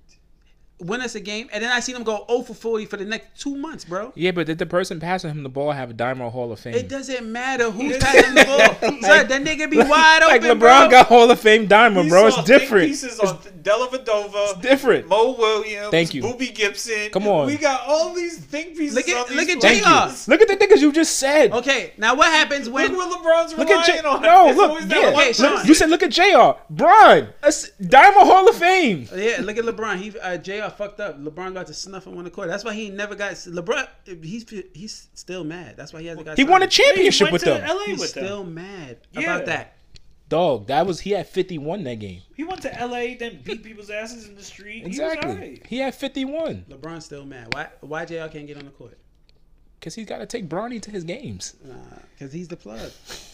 win us a game, and then I seen him go 0 for 40 for the next 2 months, bro. Yeah, but did the person passing him the ball have a Diamond Hall of Fame? It doesn't matter who's passing the ball. Son, that nigga be wide Like open, LeBron bro. got Hall of Fame Diamond, We bro. It's saw think different. Pieces on Dellavedova, It's different. Mo Williams, Thank you. Boobie Gibson. Come on. We got all these think pieces. Look at- on look these at players. JR. Look at the niggas you just said. Okay, now what happens when... Look what LeBron's Look at relying J. on. No, It's look. always that Yeah, one Okay, Sean. person. you said look at Jr. Bron, Diamond Hall of Fame. Yeah, look at LeBron. He JR fucked up. LeBron got to snuff him on the court. That's why he never got LeBron. He's still mad. That's why he hasn't got. He won a signed. championship He with went to them. LA He's with them. still mad Yeah. about that. Dog, he had 51 that game. He went to LA, then beat people's asses in the street. Exactly. He was alright. He had 51 LeBron's still mad. Why JR can't get on the court? because he's got to take Bronny to his games. Because he's the plug.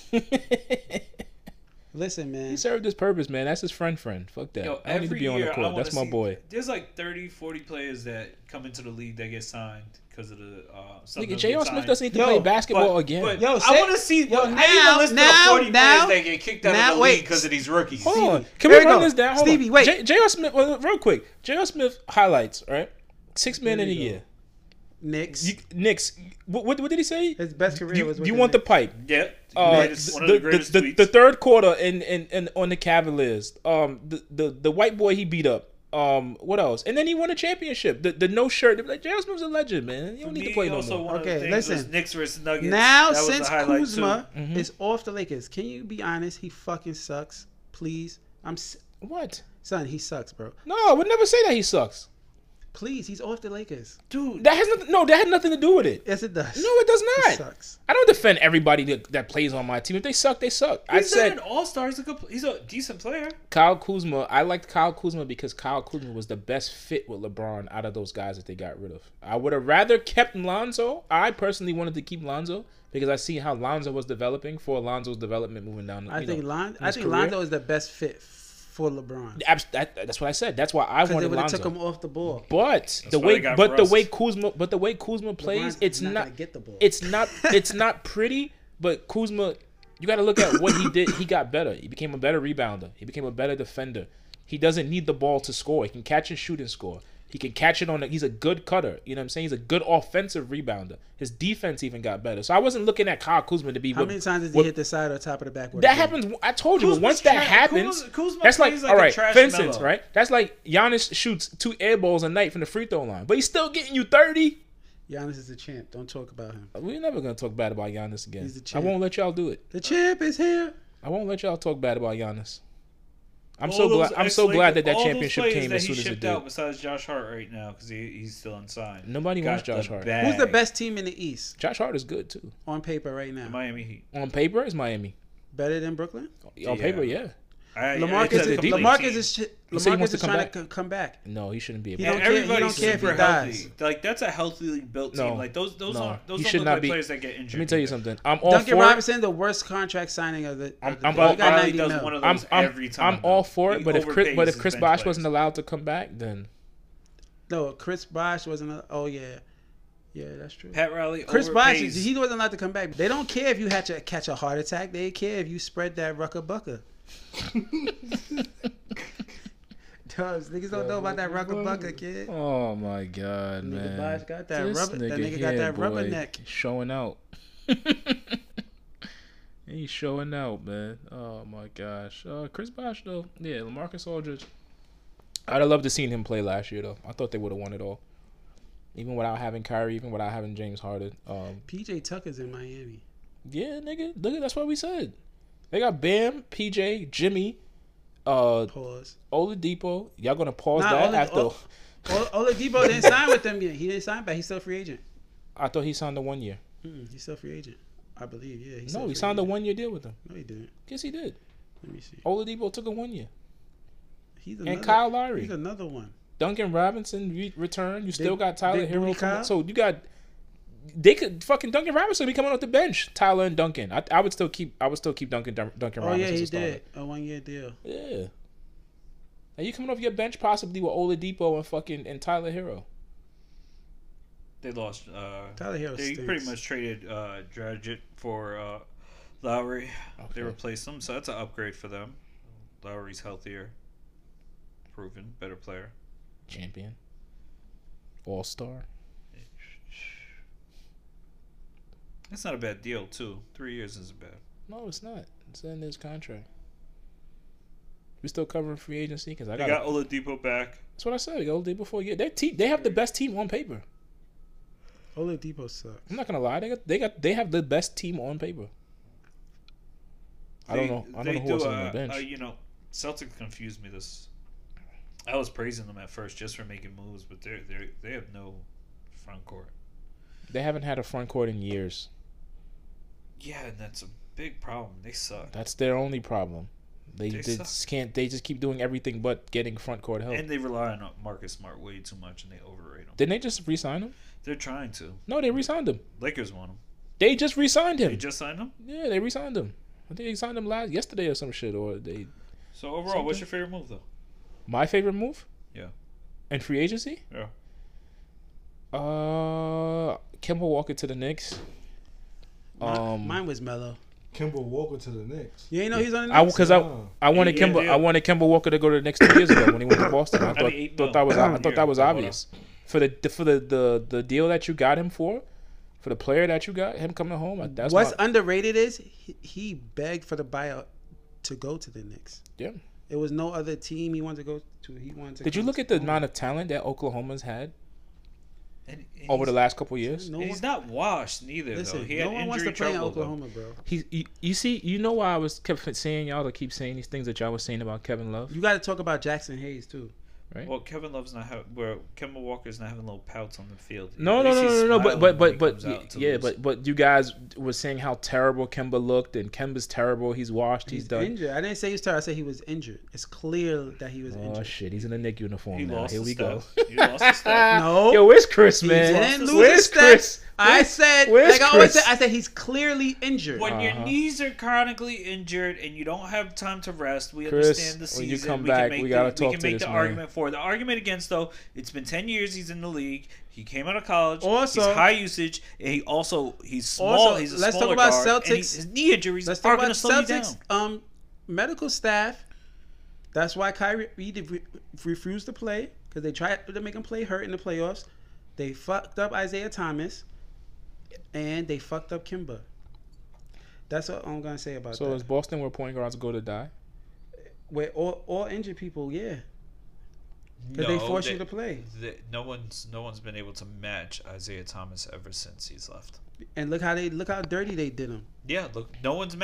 Listen, man. He served his purpose, man. That's his friend. Fuck that. Yo, I don't need to every be on the year, I court. wanna That's my see- boy. There's like 30, 40 players that come into the league that get signed because of the. Some of Nigga, them J.R. get Smith signed. doesn't need to Yo, play basketball again. Yo, I say- want to see. yo, I need now- a list now- of 40 now- players that get kicked out now, of the wait. league because of these rookies. Hold on. Stevie, Can here we we run go. this down? Hold Stevie, on. wait. J.R. Smith, real quick. J.R. Smith highlights, right? 6 man in a Here we go. year. Knicks. Knicks. What did he say? His best career was with You the want the Knicks. pipe. Yep. One of the greatest tweets. the third quarter in on the Cavaliers. The white boy he beat up. What else? And then he won a championship. The no shirt. They're like, J.R. Smith's a legend, man. You don't need to play no more. One of the Okay, things listen. was Knicks versus Nuggets. Now, That was the since highlight, Kuzma too. Mm-hmm. is off the Lakers, can you be honest? He fucking sucks. Please. What? Son, he sucks, bro. No, I would never say that he sucks. Please, he's off the Lakers. Dude, That has nothing. No, that had nothing to do with it. Yes, it does. No, it does He not. sucks. I don't defend everybody that plays on my team. If they suck, they suck. I he's not said an all-star. He's a decent player. Kyle Kuzma. I liked Kyle Kuzma because Kyle Kuzma was the best fit with LeBron out of those guys that they got rid of. I would have rather kept Lonzo. I personally wanted to keep Lonzo because I see how Lonzo was developing for Lonzo's development moving down. I think his career. Lonzo is the best fit for LeBron. That's what I said. That's why I Because they wanted would have Lonzo. took him off the ball. But why they got Russ. the way Kuzma plays, LeBron's it's not not gonna get the ball. it's not pretty. But Kuzma, you got to look at what he did. He got better. He became a better rebounder. He became a better defender. He doesn't need the ball to score. He can catch and shoot and score. He can catch it he's a good cutter. You know what I'm saying? He's a good offensive rebounder. His defense even got better. So I wasn't looking at Kyle Kuzma to be. How many times did he hit the side or top of the backboard? That happens. I told you. But Kuzma's once that trash. happens, Kuzma that's like plays like all a right. trash For instance, Melo. right? That's like Giannis shoots 2 air balls a night from the free throw line, but he's still getting you 30. Giannis is the champ. Don't talk about him. We're never gonna talk bad about Giannis again. He's the I champ. won't let y'all do it. The champ is here. I won't let y'all talk bad about Giannis. I'm All so those glad. I'm so ex-Lakers- glad that all those championship players came that as he soon as it shipped did. out besides Josh Hart right now because he's still unsigned. Nobody wants Got Josh the Hart. Who's the bag. best team in the East Josh Hart is good too. on paper right now? Miami Heat. On paper, it's Miami. Better than Brooklyn? On paper, yeah. LaMarcus it's a is, complete LaMarcus team. is, He said he LaMarcus wants to is come trying back. to come back. No, he shouldn't be able He to. don't And care- he everybody's don't care if he super dies. healthy. Like that's a healthily built team. No. Like those No. aren't those He don't should look not like be- players that get injured. Let me tell you either. something. I'm all Duncan for it. Robinson, the worst contract signing of the. I'm of the all- day. He got Riley 90 does mil. one of I'm those every time. all though. for it, He but if overpays Chris his Bosh bench wasn't players. allowed to come back, then No, Chris Bosh wasn't. Oh yeah, yeah, that's true. Pat Riley Chris Bosh, overpays. he wasn't allowed to come back. They don't care if you had to catch a heart attack. They care if you spread that rucker bucker. Does niggas don't know about that rucker bucker, kid? oh my god, Nigga man. Bosh got that This rubber. That nigga got here, that rubber boy, neck. showing out. He's showing out, man. Oh my gosh. Chris Bosh though, yeah, LaMarcus Aldridge. I'd have loved to seen him play last year though. I thought they would have won it all, even without having Kyrie, even without having James Harden. PJ Tucker's in Miami. Yeah, nigga, look, that's what we said. They got Bam, PJ, Jimmy, Pause. Oladipo. Y'all gonna pause Nah, that Ola- after? Oladipo didn't sign with them yet. He didn't sign back. He's still free agent. I thought he signed the 1 year. He's still free agent. I believe. Yeah. He's No, still he free signed a agent. 1 year deal with them. No, he didn't. Yes, he did. Let me see. Oladipo took a 1 year. He's And Kyle He's Lowry, another one. Duncan Robinson returned. You still got Tyler Big Hero. Booty Coming, Kyle? so you got. They could fucking Duncan Robinson be coming off the bench. Tyler and Duncan. I would still keep. Duncan Oh Robinson. yeah, he as a starter. did a 1 year deal. Yeah. And you coming off your bench possibly with Oladipo and fucking and Tyler Hero. They lost. Tyler Hero They stinks. pretty much traded Dragic for Lowry. They Okay. replaced him, so that's an upgrade for them. Lowry's healthier, proven, better player. Champion. All star. That's not a bad deal, too. 3 years isn't bad. No, it's not. It's in his contract. We still covering free agency because I They got. got Oladipo back. That's what I said. We got Oladipo for a year. They have the best team on paper. Oladipo sucks. I'm not gonna lie. They have the best team on paper. I don't know who else is on the bench. You know, Celtics confused me this. I was praising them at first just for making moves, but they have no front court. They haven't had a front court in years. Yeah, and that's a big problem. They suck. That's their only problem. They They just can't. They just keep doing everything but getting front court help. And they rely on Marcus Smart way too much, and they overrate him. Didn't they just re-sign him? They're trying to. No, they re-signed him. Lakers want him. They just re-signed him. They just signed him. Yeah, they re-signed him. I think they signed him yesterday or some shit. Or they. So overall, what's your favorite move though? My favorite move. Yeah. In free agency. Yeah. Kemba Walker to the Knicks. Mine was Melo. Kemba Walker to the Knicks. You ain't know he's on the Knicks? Because I wanted Yeah, Kemba. yeah. I wanted Kemba Walker to go to the Knicks 2 years ago when he went to Boston. I thought, 8 thought that was mil. I thought that was Yeah, obvious for the deal that you got him for the player that you got him coming home. That's What's my, underrated is he begged for the buyout to go to the Knicks. yeah. It was no other team he wanted to go to. He wanted to. Did you come look to at the home. amount of talent that Oklahoma's had And over the he's- last couple years? No and he's not washed neither. Listen, though. He no had one wants to injury play in trouble. Oklahoma, bro. You see, you know why I was kept saying y'all to keep saying these things that y'all was saying about Kevin Love, You got to talk about Jackson Hayes too. right? Well, Kevin Love's not having. Where Kemba Walker's not having little pouts on the field. No, At least he's smiling when he but comes out to yeah, lose. but you guys were saying how terrible Kemba looked, and Kemba's terrible. He's washed. He's done. Injured. I didn't say he was tired. I said he was injured. It's clear that he was Oh injured. shit, he's in a Nick uniform he now. lost Here the we go. step. He lost the step. No. Yo, where's Chris, He man? didn't lose Where's his steps. Chris? I said, where's like I always Chris? said, I said he's clearly injured. When your Uh-huh. knees are chronically injured and you don't have time to rest, we Chris, understand the season. when you come we back, can make we gotta the, talk we can to make this the man. argument for it. The argument against, though, it's been 10 years he's in the league. He came out of college. Also- he's high usage. And he's small. Also, he's a let's talk smaller about guard, and Celtics. his knee injuries Let's are talk going about to slow you down. Celtics. Medical staff. That's why Kyrie refused to play because they tried to make him play hurt in the playoffs. They fucked up Isaiah Thomas, and they fucked up Kimba. That's what I'm gonna say about So that. is Boston where point guards go to die? Where all injured people, yeah, because they force you to play. No one's been able to match Isaiah Thomas ever since he's left. And look how dirty they did him. Yeah, look, no one's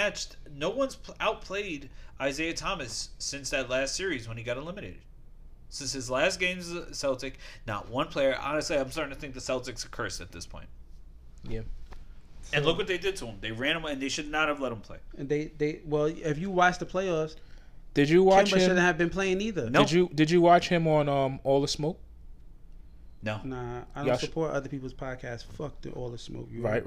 outplayed Isaiah Thomas since that last series when he got eliminated. Since his last game as a Celtic, not one player. Honestly, I'm starting to think the Celtics are cursed at this point. Yeah. And look what they did to him. They ran him, and they should not have let him play. And well, if you watch the playoffs, Did you watch Kemba shouldn't him? have been playing either. No. Did you watch him on All the Smoke? No. Nah, I don't Y'all support other people's podcasts. Fuck all the smoke. You Right.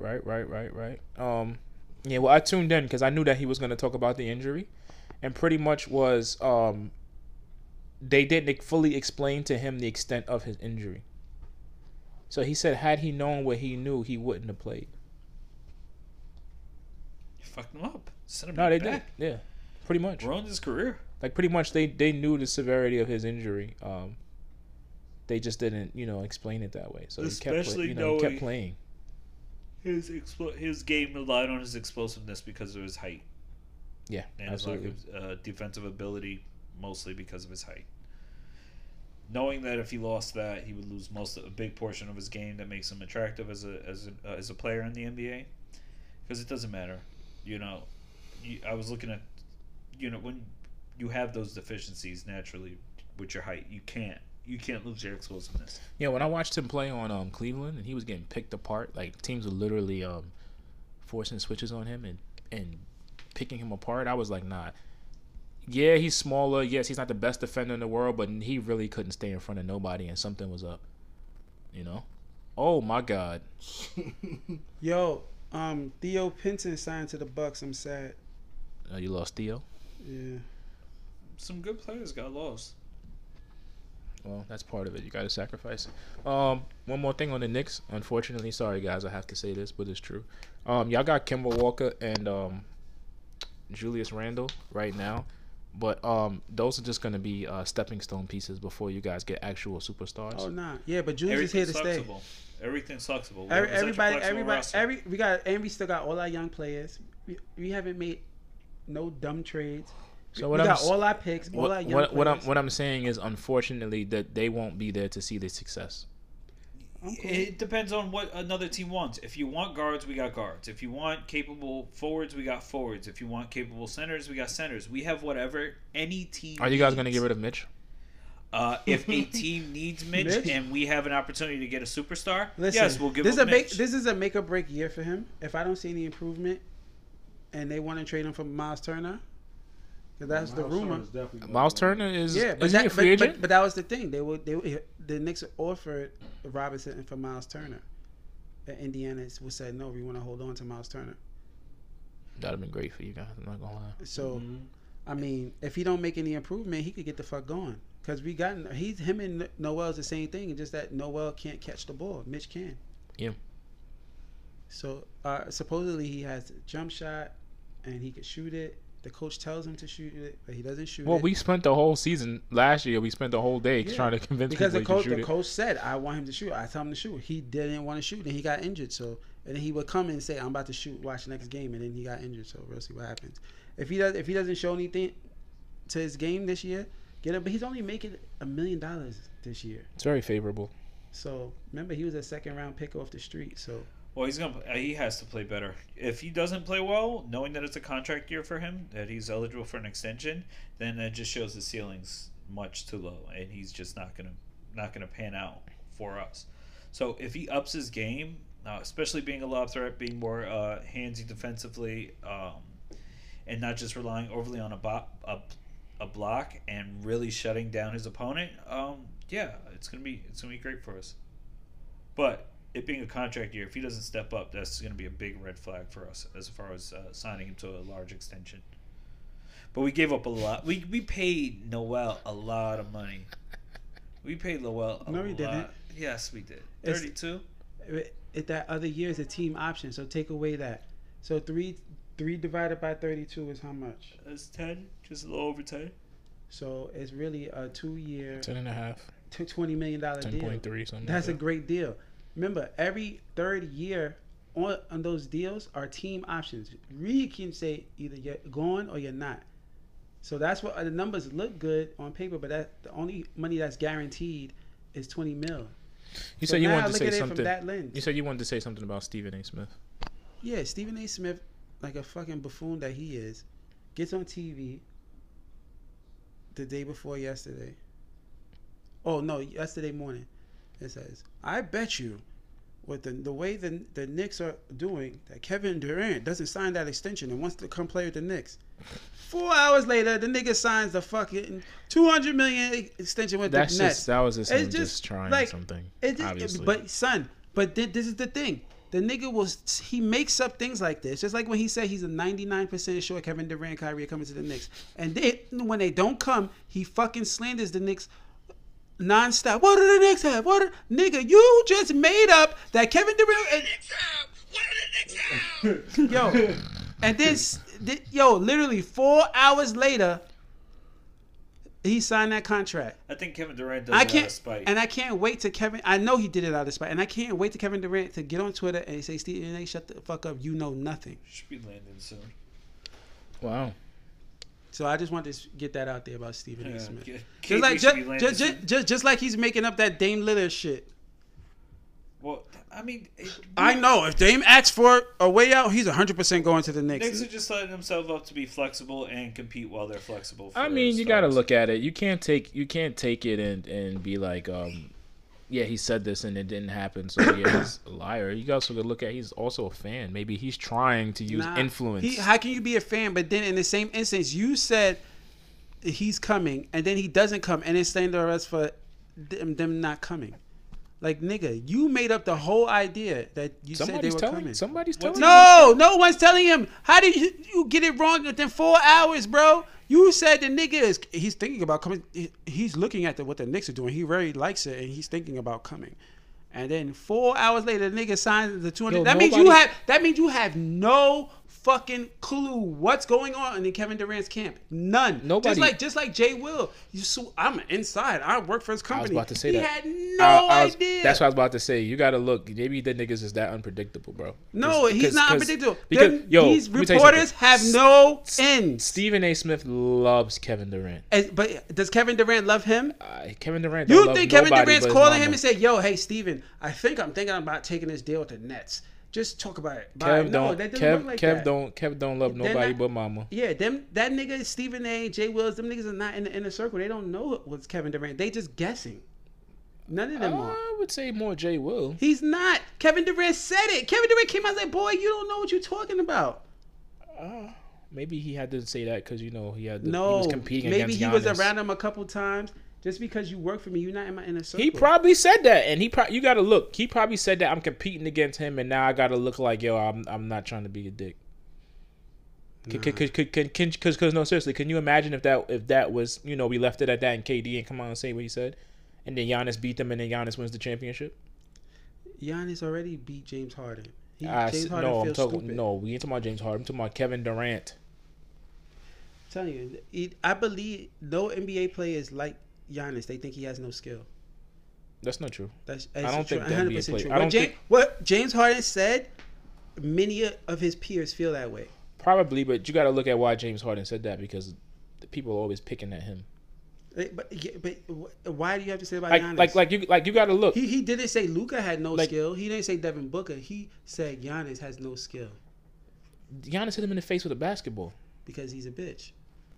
Yeah, well, I tuned in because I knew that he was going to talk about the injury, and pretty much was they didn't fully explain to him the extent of his injury. So he said, had he known what he knew, he wouldn't have played. You fucked him up. Send him No, they back. did. Yeah, pretty much. Ruined his career. Like pretty much, they knew the severity of his injury. They just didn't, explain it that way. So Especially he knowing- kept playing. His game relied on his explosiveness because of his height. Yeah, And absolutely. his lack of defensive ability, mostly because of his height. Knowing that if he lost that, he would lose a big portion of his game that makes him attractive as a player in the NBA, because it doesn't matter. I was looking at, when you have those deficiencies naturally with your height, you can't lose your explosiveness. Yeah, when I watched him play on Cleveland and he was getting picked apart, like teams were literally forcing switches on him and picking him apart, I was like, nah. Yeah, he's smaller. Yes, he's not the best defender in the world, but he really couldn't stay in front of nobody, and something was up. Oh my God. Yo, Theo Pinson signed to the Bucks. I'm sad. You lost Theo. Yeah. Some good players got lost. Well, that's part of it. You got to sacrifice. One more thing on the Knicks. Unfortunately, sorry guys, I have to say this, but it's true. Y'all got Kemba Walker and Julius Randle right now, but those are just gonna be stepping stone pieces before you guys get actual superstars. Oh nah. Yeah, but Julius is here to stay. Everything's flexible. We still got all our young players. We haven't made no dumb trades. So we got all our picks, all our young players. What I'm saying is, unfortunately, that they won't be there to see the success. It depends on what another team wants. If you want guards, we got guards. If you want capable forwards, we got forwards. If you want capable centers, we got centers. We have whatever any team Are you guys needs. going to get rid of Mitch? If a team needs Mitch and we have an opportunity to get a superstar, yes, we'll give this him is Mitch. This is a make or break year for him. If I don't see any improvement and they want to trade him for Miles Turner, because that's the rumor. Miles Turner is Yeah, but is he a free agent? But that was the thing. The Knicks offered Robinson for Miles Turner. And Indiana said no. We want to hold on to Miles Turner. That'd have been great for you guys. I'm not gonna lie. So, I mean, if he don't make any improvement, he could get the fuck going. Because him and Noel's the same thing, just that Noel can't catch the ball. Mitch can. Yeah. So supposedly he has a jump shot, and he could shoot it. The coach tells him to shoot it, but he doesn't shoot it. Well, we spent the whole season last year. We spent the whole day trying to convince because people he could shoot the it. coach said, "I want him to shoot." I told him to shoot. He didn't want to shoot, and he got injured. So, and then he would come and say, "I'm about to shoot. Watch the next game," and then he got injured. So we'll see what happens. If he doesn't show anything to his game this year, get him. But he's only making $1 million this year. It's very favorable. So remember, he was a second round pick off the street. So. Well, he has to play better. If he doesn't play well, knowing that it's a contract year for him, that he's eligible for an extension, then that just shows the ceiling's much too low, and he's just not gonna pan out for us. So if he ups his game, especially being a lob threat, being more handsy defensively, and not just relying overly on a block and really shutting down his opponent, it's gonna be great for us. But it being a contract year, if he doesn't step up, that's going to be a big red flag for us as far as signing him to a large extension. But we gave up a lot. We paid Noel a lot of money. We paid Noel a lot. No, we didn't. Yes, we did. 32? That other year is a team option, so take away that. So 3 divided by 32 is how much? That's 10, just a little over 10. So it's really a 2-year, 10.5, $20 million deal. 10.3 something. That's a great deal. Remember, every third year on those deals are team options. You can say either you're going or you're not. So that's what the numbers look good on paper, but the only money that's guaranteed is $20 million. You said you wanted to say something. From that lens. You said you wanted to say something about Stephen A. Smith. Yeah, Stephen A. Smith, like a fucking buffoon that he is, gets on TV the day before yesterday. Oh no, yesterday morning. It says, "I bet you with the way the Knicks are doing, that Kevin Durant doesn't sign that extension and wants to come play with the Knicks. 4 hours later, the nigga signs the fucking $200 million extension with the Nets. That was just him It's just trying like, something. Obviously. Obviously, But this is the thing. The nigga he makes up things like this. Just like when he said he's a 99% sure Kevin Durant, Kyrie are coming to the Knicks. And when they don't come, he fucking slanders the Knicks nonstop. What do the Knicks have? Nigga, you just made up that Kevin Durant. Yo, and this, literally 4 hours later, he signed that contract. I think Kevin Durant does it out of spite. And I can't wait to Kevin. I know he did it out of spite, and I can't wait to Kevin Durant to get on Twitter and say, "Stephen A, shut the fuck up. You know nothing." Should be landing soon. wow. So I just wanted to get that out there about Stephen A. Smith. KD should be landing soon. Just like he's making up that Dame Lillard shit. Well, I mean, I know if Dame asks for a way out, he's 100% going to the Knicks. Knicks are just letting themselves up to be flexible and compete while they're flexible. I mean, you got to look at it. You can't take it and be like, yeah, he said this and it didn't happen, so yeah, he's a liar. You also got to look at he's also a fan. Maybe he's trying to use influence. How can you be a fan, but then in the same instance, you said he's coming, and then he doesn't come, and then stand the rest for them not coming? Like, nigga, you made up the whole idea that you said they were coming. Somebody's telling No one's telling him. How did you get it wrong within 4 hours, bro? You said the nigga he's thinking about coming. He's looking at what the Knicks are doing. He really likes it, and he's thinking about coming. And then 4 hours later, the nigga signs the 200. That means you have no fucking clue what's going on in Kevin Durant's camp. None. Nobody. Just like Jay Will. I'm inside. I work for his company. I was about to say he that. had no idea. That's what I was about to say. You got to look. Maybe the niggas is that unpredictable, bro. No, he's not unpredictable. Because these reporters have no end. Stephen A. Smith loves Kevin Durant. But does Kevin Durant love him? Kevin Durant. You think Kevin Durant's calling him and say, "Yo, hey, Steven, I'm thinking about taking this deal with the Nets. Just talk about it." Kev don't love nobody but mama. Yeah, that nigga Stephen A, Jay Wills, them niggas are not in the inner circle. They don't know what's Kevin Durant. They just guessing. None of them are. I would say more Jay Will. He's not. Kevin Durant said it. Kevin Durant came out and said, "Boy, you don't know what you're talking about." Maybe he had to say that because he had. He No, was competing maybe against he Giannis. was around him a couple times. Just because you work for me, you're not in my inner circle. He probably said that, and you got to look. He probably said that I'm competing against him, and now I got to look like I'm not trying to be a dick. Because no, seriously, can you imagine if that was we left it at that and KD and come on and say what he said, and then Giannis beat them and then Giannis wins the championship? Giannis already beat James Harden. We ain't talking about James Harden. I'm talking about Kevin Durant. I'm telling you, I believe no NBA player is like Giannis. They think he has no skill. That's not true. I don't think that NBA player. True. What James Harden said, many of his peers feel that way. Probably, but you got to look at why James Harden said that, because the people are always picking at him. But why do you have to say about Giannis? You got to look. He didn't say Luka had no skill. He didn't say Devin Booker. He said Giannis has no skill. Giannis hit him in the face with a basketball because he's a bitch.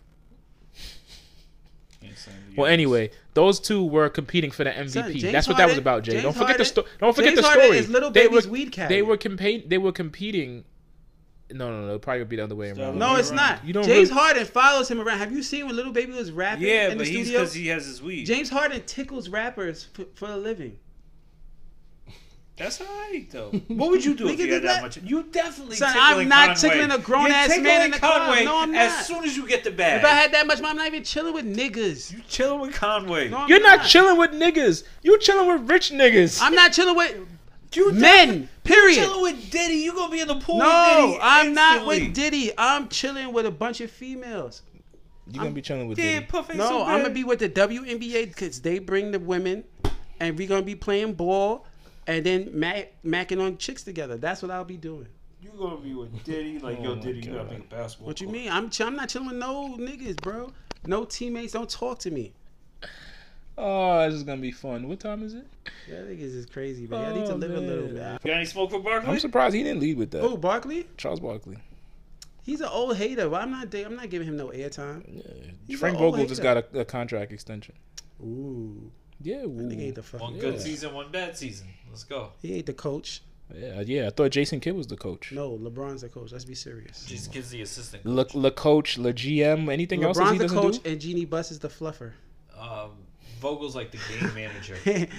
Well, anyway, those two were competing for the MVP. Son, that's what that was about, Jay. Don't forget the story. Is Little Baby's weed carrier. They were competing. No, it'll probably be the other way around. No, it's not. James Harden follows him around. Have you seen when Little Baby was rapping in the studio? Yeah, but he's because he has his weed. James Harden tickles rappers for a living. That's alright though. What would you do if you had that much? You definitely. Son, I'm not tickling a grown ass man in the club. No, I'm not. As soon as you get the bag. If I had that much money, I'm not even chilling with niggas. You chilling with Conway? No, you're not chilling with niggas. You chilling with rich niggas. I'm not chilling with men. Period. You chilling with Diddy? You gonna be in the pool? No, with Diddy I'm not with Diddy. I'm chilling with a bunch of females. You gonna be chilling with Diddy? No, I'm gonna be with the WNBA because they bring the women, and we gonna be playing ball. And then macking on chicks together. That's what I'll be doing. You gonna be with Diddy? Like, yo, Diddy, you gotta make a basketball. What you mean? I'm not chilling with no niggas, bro. No teammates. Don't talk to me. Oh, this is gonna be fun. What time is it? Yeah, niggas is crazy, man. I need to live a little, man. You got any smoke for Barkley? I'm surprised he didn't lead with that. Oh, Barkley? Charles Barkley. He's an old hater, but I'm not giving him no airtime. Yeah. Frank Vogel just got a contract extension. Ooh. Yeah, That nigga ain't the One fucking. good Yeah. season, one bad season. Let's go. He ain't the coach. yeah. I thought Jason Kidd was the coach. No, LeBron's the coach. Let's be serious. Just gives the assistant. Le coach, le GM, anything else that he LeBron's the doesn't coach, do? and Jeannie Buss is the fluffer. Vogel's like the game manager.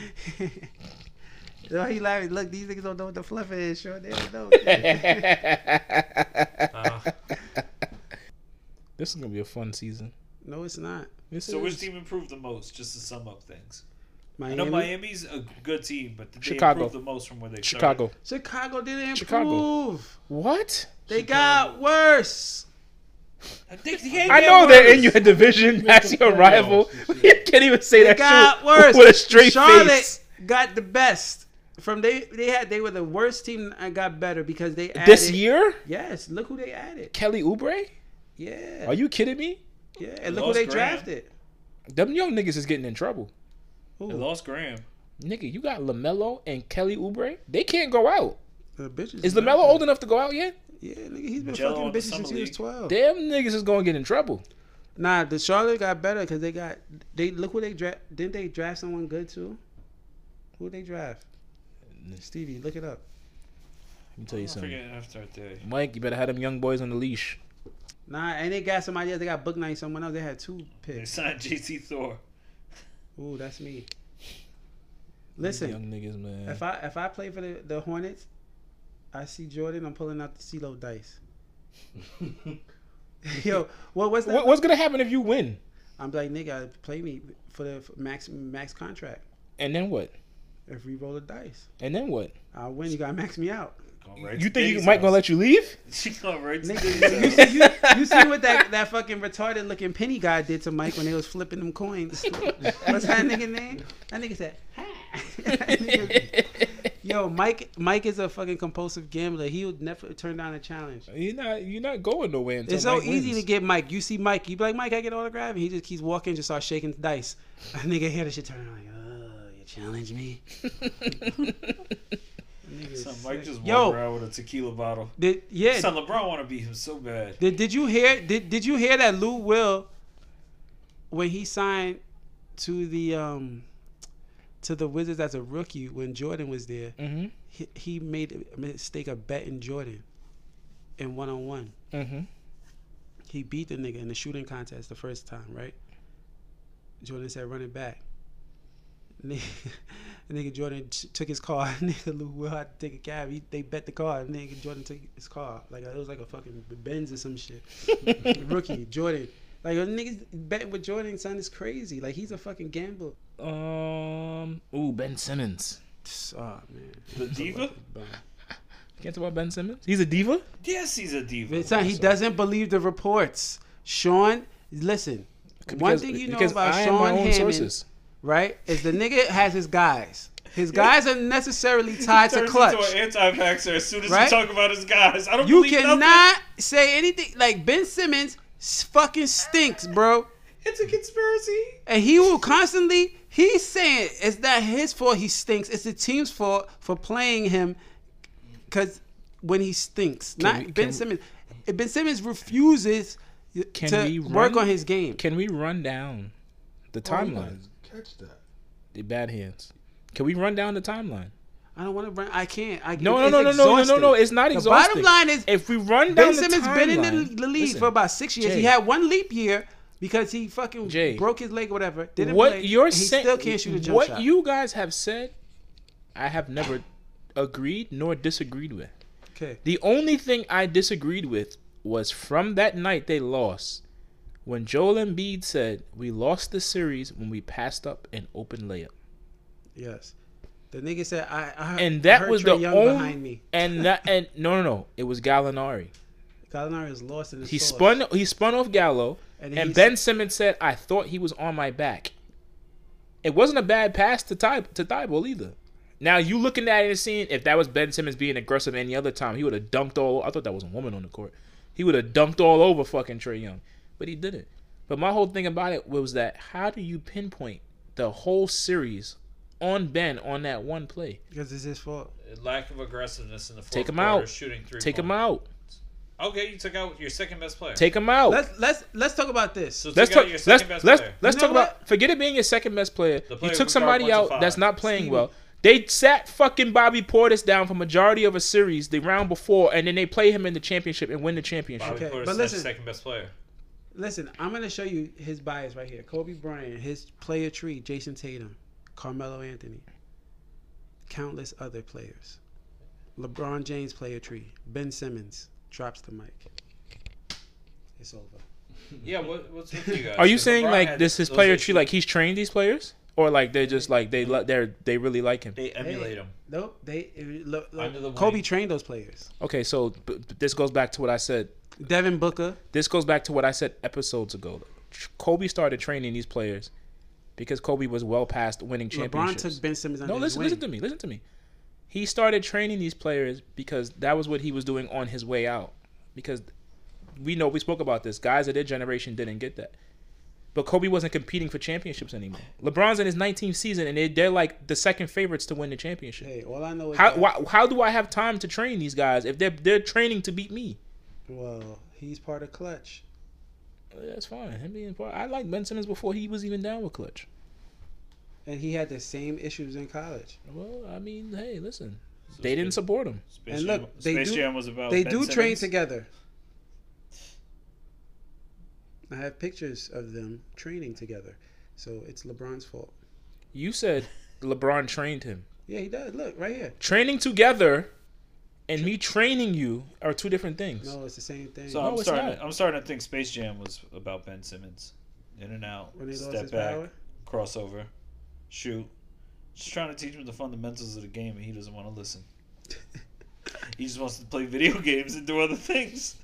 So he laughing. Look, these niggas don't know what the fluffer is. Sure, they don't know. This is gonna be a fun season. No, it's not. This So is. which team improved the most? Just to sum up things. Miami. I know Miami's a good team, but did they Chicago. improve the most from where they Chicago. Chicago didn't improve. Chicago. What? They got worse. started? I know they're in your division. That's your rival. You can't even say They that got shit worse. with a straight Charlotte face. got the best. From they were the worst team and got better because they added. This year, Yes, look who they added. Kelly Oubre? Yeah. Are you kidding me? Yeah, and look who lost they Graham. drafted. Them young niggas is getting in trouble. Who? They lost Graham. Nigga, you got LaMelo and Kelly Oubre. They can't go out. The bitches Is not LaMelo good. old enough to go out yet? Yeah, nigga, he's been Jello fucking in the bitches since summer he was league. 12. Them niggas is gonna get in trouble. Nah, the Charlotte got better because they look who they draft. Didn't they draft someone good too? Who they draft? Stevie, look it up. Let me tell you I something. forget after that day. Mike, you better have them young boys on the leash. Nah, and they got somebody else. They got Book Knight, someone else. They had 2 They picks. signed JC Thor. Ooh, that's me. These Listen, young niggas, man. if I play for the Hornets, I see Jordan. I'm pulling out the CeeLo dice. Yo, what's that? What's gonna happen if you win? I'm like, nigga, play me for the max contract. And then what? If we roll the dice, And then what? I'll win. You gotta max me out. Going right You to think you Diddy's Mike gonna house. let you leave? She going right to Nigga, Diddy's you, house. you see what that fucking retarded looking penny guy did to Mike when they was flipping them coins? What's that nigga name? That nigga said, "Ha." That nigga- Yo, Mike is a fucking compulsive gambler. He would never turn down a challenge. You're not going nowhere until It's so Mike easy wins. to get Mike. You see Mike, you be like, Mike, I get autograph, and he just keeps walking, just starts shaking the dice. A nigga hear the shit turn like, oh, you challenge me? Nigga is Son, Mike sick. just walked Yo, around with a tequila bottle. yeah. Son, LeBron want to beat him so bad. Did you hear? Did you hear that Lou Will, when he signed to the Wizards as a rookie when Jordan was there, Mm-hmm. he made a mistake of betting Jordan in 1-on-1. Mm-hmm. He beat the nigga in the shooting contest the first time, right? Jordan said, "Run it back." Nigga Jordan took his car. Nigga Lou Will had to take a cab. They bet the car. Nigga Jordan took his car. Like it was like a fucking Benz or some shit. Rookie Jordan. Like niggas betting with Jordan, son, is crazy. Like he's a fucking gambler. Ben Simmons. Oh man. The diva? Can't talk about Ben Simmons. He's a diva. Yes, he's a diva. Son, he doesn't believe the reports. Sean, listen. One thing you know about I am my Sean own Hammond, sources. right, is the nigga has his guys. His guys are necessarily tied to Turns clutch. into an anti-vaxxer as soon as Right? you talk about his guys. I don't You believe nothing. cannot say anything. Like Ben Simmons fucking stinks, bro. It's a conspiracy. And he will constantly, he's saying it's not his fault he stinks. It's the team's fault for playing him because when he stinks. Not Ben Simmons. If Ben Simmons refuses Can to we work run- on his game. Can we run down the timeline? Catch that. The bad hands. Can we run down the timeline? I don't want to run. I can't. No. it's No. exhausting. It's not The exhausting. bottom line is if we run down Ben the Simmons timeline, been in the league listen, for about 6 years. Jay. He had one leap year because he fucking Jay. broke his leg or whatever. Didn't What play, you're and he saying? still can't shoot a jump what shot. you guys have said, I have never agreed nor disagreed with. Okay. The only thing I disagreed with was from that night they lost, when Joel Embiid said we lost the series when we passed up an open layup. Yes. The nigga said I And that heard was Trae the Young only behind me. and no, it was Gallinari. Gallinari is lost in the He sauce. spun off Gallo, And and he's- Ben Simmons said I thought he was on my back. It wasn't a bad pass to Thibault either. Now you looking at it and seeing if that was Ben Simmons being aggressive any other time, he would have dunked all. I thought that was a woman on the court. He would have dunked all over fucking Trae Young, but he didn't. But my whole thing about it was that how do you pinpoint the whole series on Ben on that one play? Because it's his fault. Lack of aggressiveness in the fourth Take him quarter, out. shooting 3 Take him out. Okay, you took out your second best player. Take him out. Let's talk about this. So Let's take out talk. your second best player. Let's You talk know about. Forget it being your second best player. The You player took who somebody guard 1 to out that's 5. not playing Stevie. well. They sat fucking Bobby Portis down for majority of a series the round before, and then they play him in the championship and win the championship. Bobby Okay, Portis but is listen. the second best player. Listen, I'm gonna show you his bias right here. Kobe Bryant, his player tree: Jason Tatum, Carmelo Anthony, countless other players. LeBron James player tree: Ben Simmons drops the mic. It's over. Yeah, what's with you guys? Are you 'Cause saying LeBron like had this his those player issues. tree, like he's trained these players, or like they're just like they really like him? They emulate him. Nope. Under the Kobe wing. trained those players. Okay, so this goes back to what I said. Devin Booker. This goes back to what I said episodes ago. Kobe started training these players because Kobe was well past winning LeBron championships. took Ben Simmons under No, his listen wing. to me. Listen to me. He started training these players because that was what he was doing on his way out. Because we spoke about this. Guys of their generation didn't get that. But Kobe wasn't competing for championships anymore. LeBron's in his 19th season, and they're like the second favorites to win the championship. Hey, all I know is How do I have time to train these guys if they're training to beat me? well, he's part of Clutch. That's fine. Him being part. I liked Ben Simmons before he was even down with Clutch. And he had the same issues in college. Well, I mean, hey, listen, So they didn't support him. Space And Jam- look, they Space do- Jam was about They Ben do Simmons. train together. I have pictures of them training together. So it's LeBron's fault. You said LeBron trained him. Yeah, he does. Look, right here. Training together and me training you are two different things. No, it's the same thing. So No, I'm it's starting. not. I'm starting to think Space Jam was about Ben Simmons, in and out, When he lost step his back, power? crossover, shoot. Just trying to teach him the fundamentals of the game, and he doesn't want to listen. He just wants to play video games and do other things.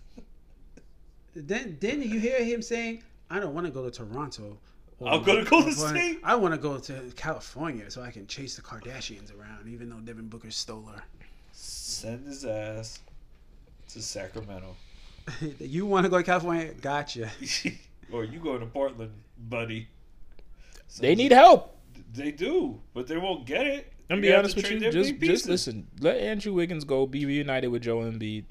Then you hear him saying, I don't want to go to Toronto. I'll go to Golden or- State. I want to go to California so I can chase the Kardashians around, even though Devin Booker stole her. Send his ass to Sacramento, You want to go to California? Gotcha. or you go to Portland, buddy. They need help. They do, but they won't get it. I'm gonna You're be gonna honest have with to you. trade their Just big pieces. listen. Let Andrew Wiggins go. Be reunited with Joel Embiid.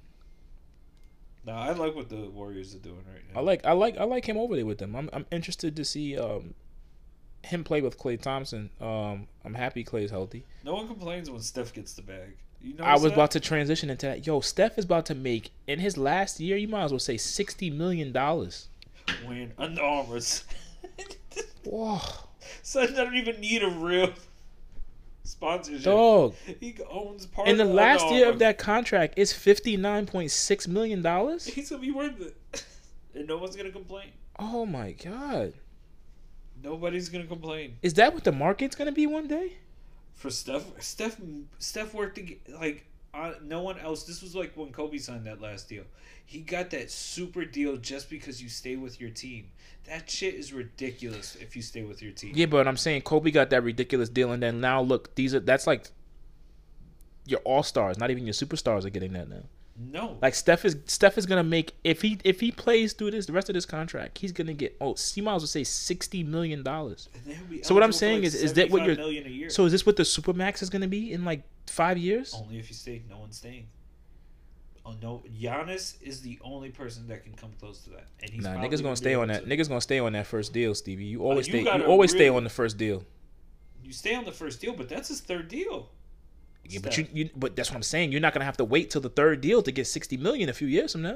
No, I like what the Warriors are doing right now. I like him over there with them. I'm interested to see him play with Klay Thompson. I'm happy Klay's healthy. No one complains when Steph gets the bag. You know I was about to transition into that. Yo, Steph is about to make in his last year. You might as well say $60 million. wearing Under Armours. Whoa, Son doesn't even need a real sponsorship. dog! He owns part In the of last Under year of Armour. that contract, it's $59.6 million. He's gonna be worth it, and no one's gonna complain. Oh my god, Nobody's gonna complain. is that what the market's gonna be one day? For Steph worked to get, like no one else. This was like when Kobe signed that last deal. He got that super deal just because you stay with your team. That shit is ridiculous if you stay with your team. Yeah, but I'm saying Kobe got that ridiculous deal, and then now look, that's like your all stars, not even your superstars are getting that now. No, Like Steph is gonna make if he plays through the rest of this contract, he's gonna get he might as well say $60 million. And they'll be So what I'm eligible for, saying like, is that what $75 you're million a year? so is this what the supermax is gonna be in like 5 years? Only if you stay. No one's staying. Oh no, Giannis is the only person that can come close to that, and he's Nah, probably niggas gonna be stay able on that. to. Niggas gonna stay on that first deal, Stevie. You always you stay. gotta You always stay really- on the first deal. You stay on the first deal, but that's his third deal. Yeah, but Steph. but that's what I'm saying. You're not gonna have to wait till the third deal to get $60 million a few years from now.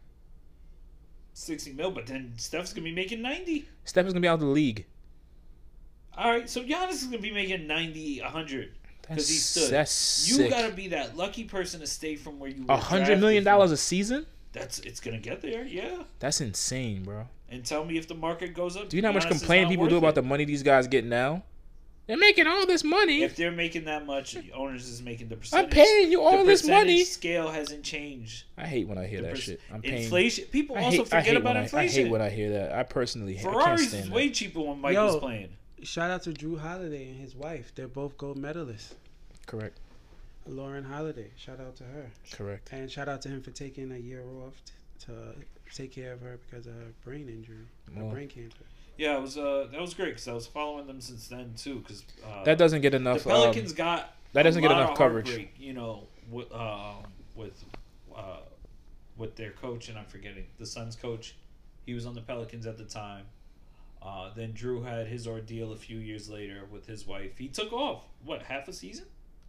60 mil, but then Steph's gonna be making 90. Steph is gonna be out of the league. All right, so Giannis is gonna be making 90, 100 because he stood. That's You sick. gotta be that lucky person to stay from where you were $100 million drafted a season? from. It's gonna get there, yeah. That's insane, bro. And tell me if the market goes up. Do you know how much Giannis is complaining not people do worth about it. the money these guys get now? They're making all this money. If they're making that much, owners is making the I'm percentage. paying you all the this percentage money. Scale hasn't changed. I hate when I hear The that pers- shit. I'm paying. Inflation. People I also hate, I forget hate about when I inflation. hate when I hear that. I personally I can't Ferrari's stand is that. way cheaper when Mike Yo. was playing. Shout out to Drew Holiday and his wife. They're both gold medalists. Correct. Lauren Holiday. Shout out to her. Correct. And shout out to him for taking a year off to take care of her because of her brain injury, her Well, brain cancer. Yeah, it was that was great because I was following them since then too. Because that doesn't get the enough. Pelicans got that doesn't a get lot enough of coverage. heartbreak, you know, with with their coach, and I'm forgetting the Suns coach. He was on the Pelicans at the time. Then Drew had his ordeal a few years later with his wife. He took off half a season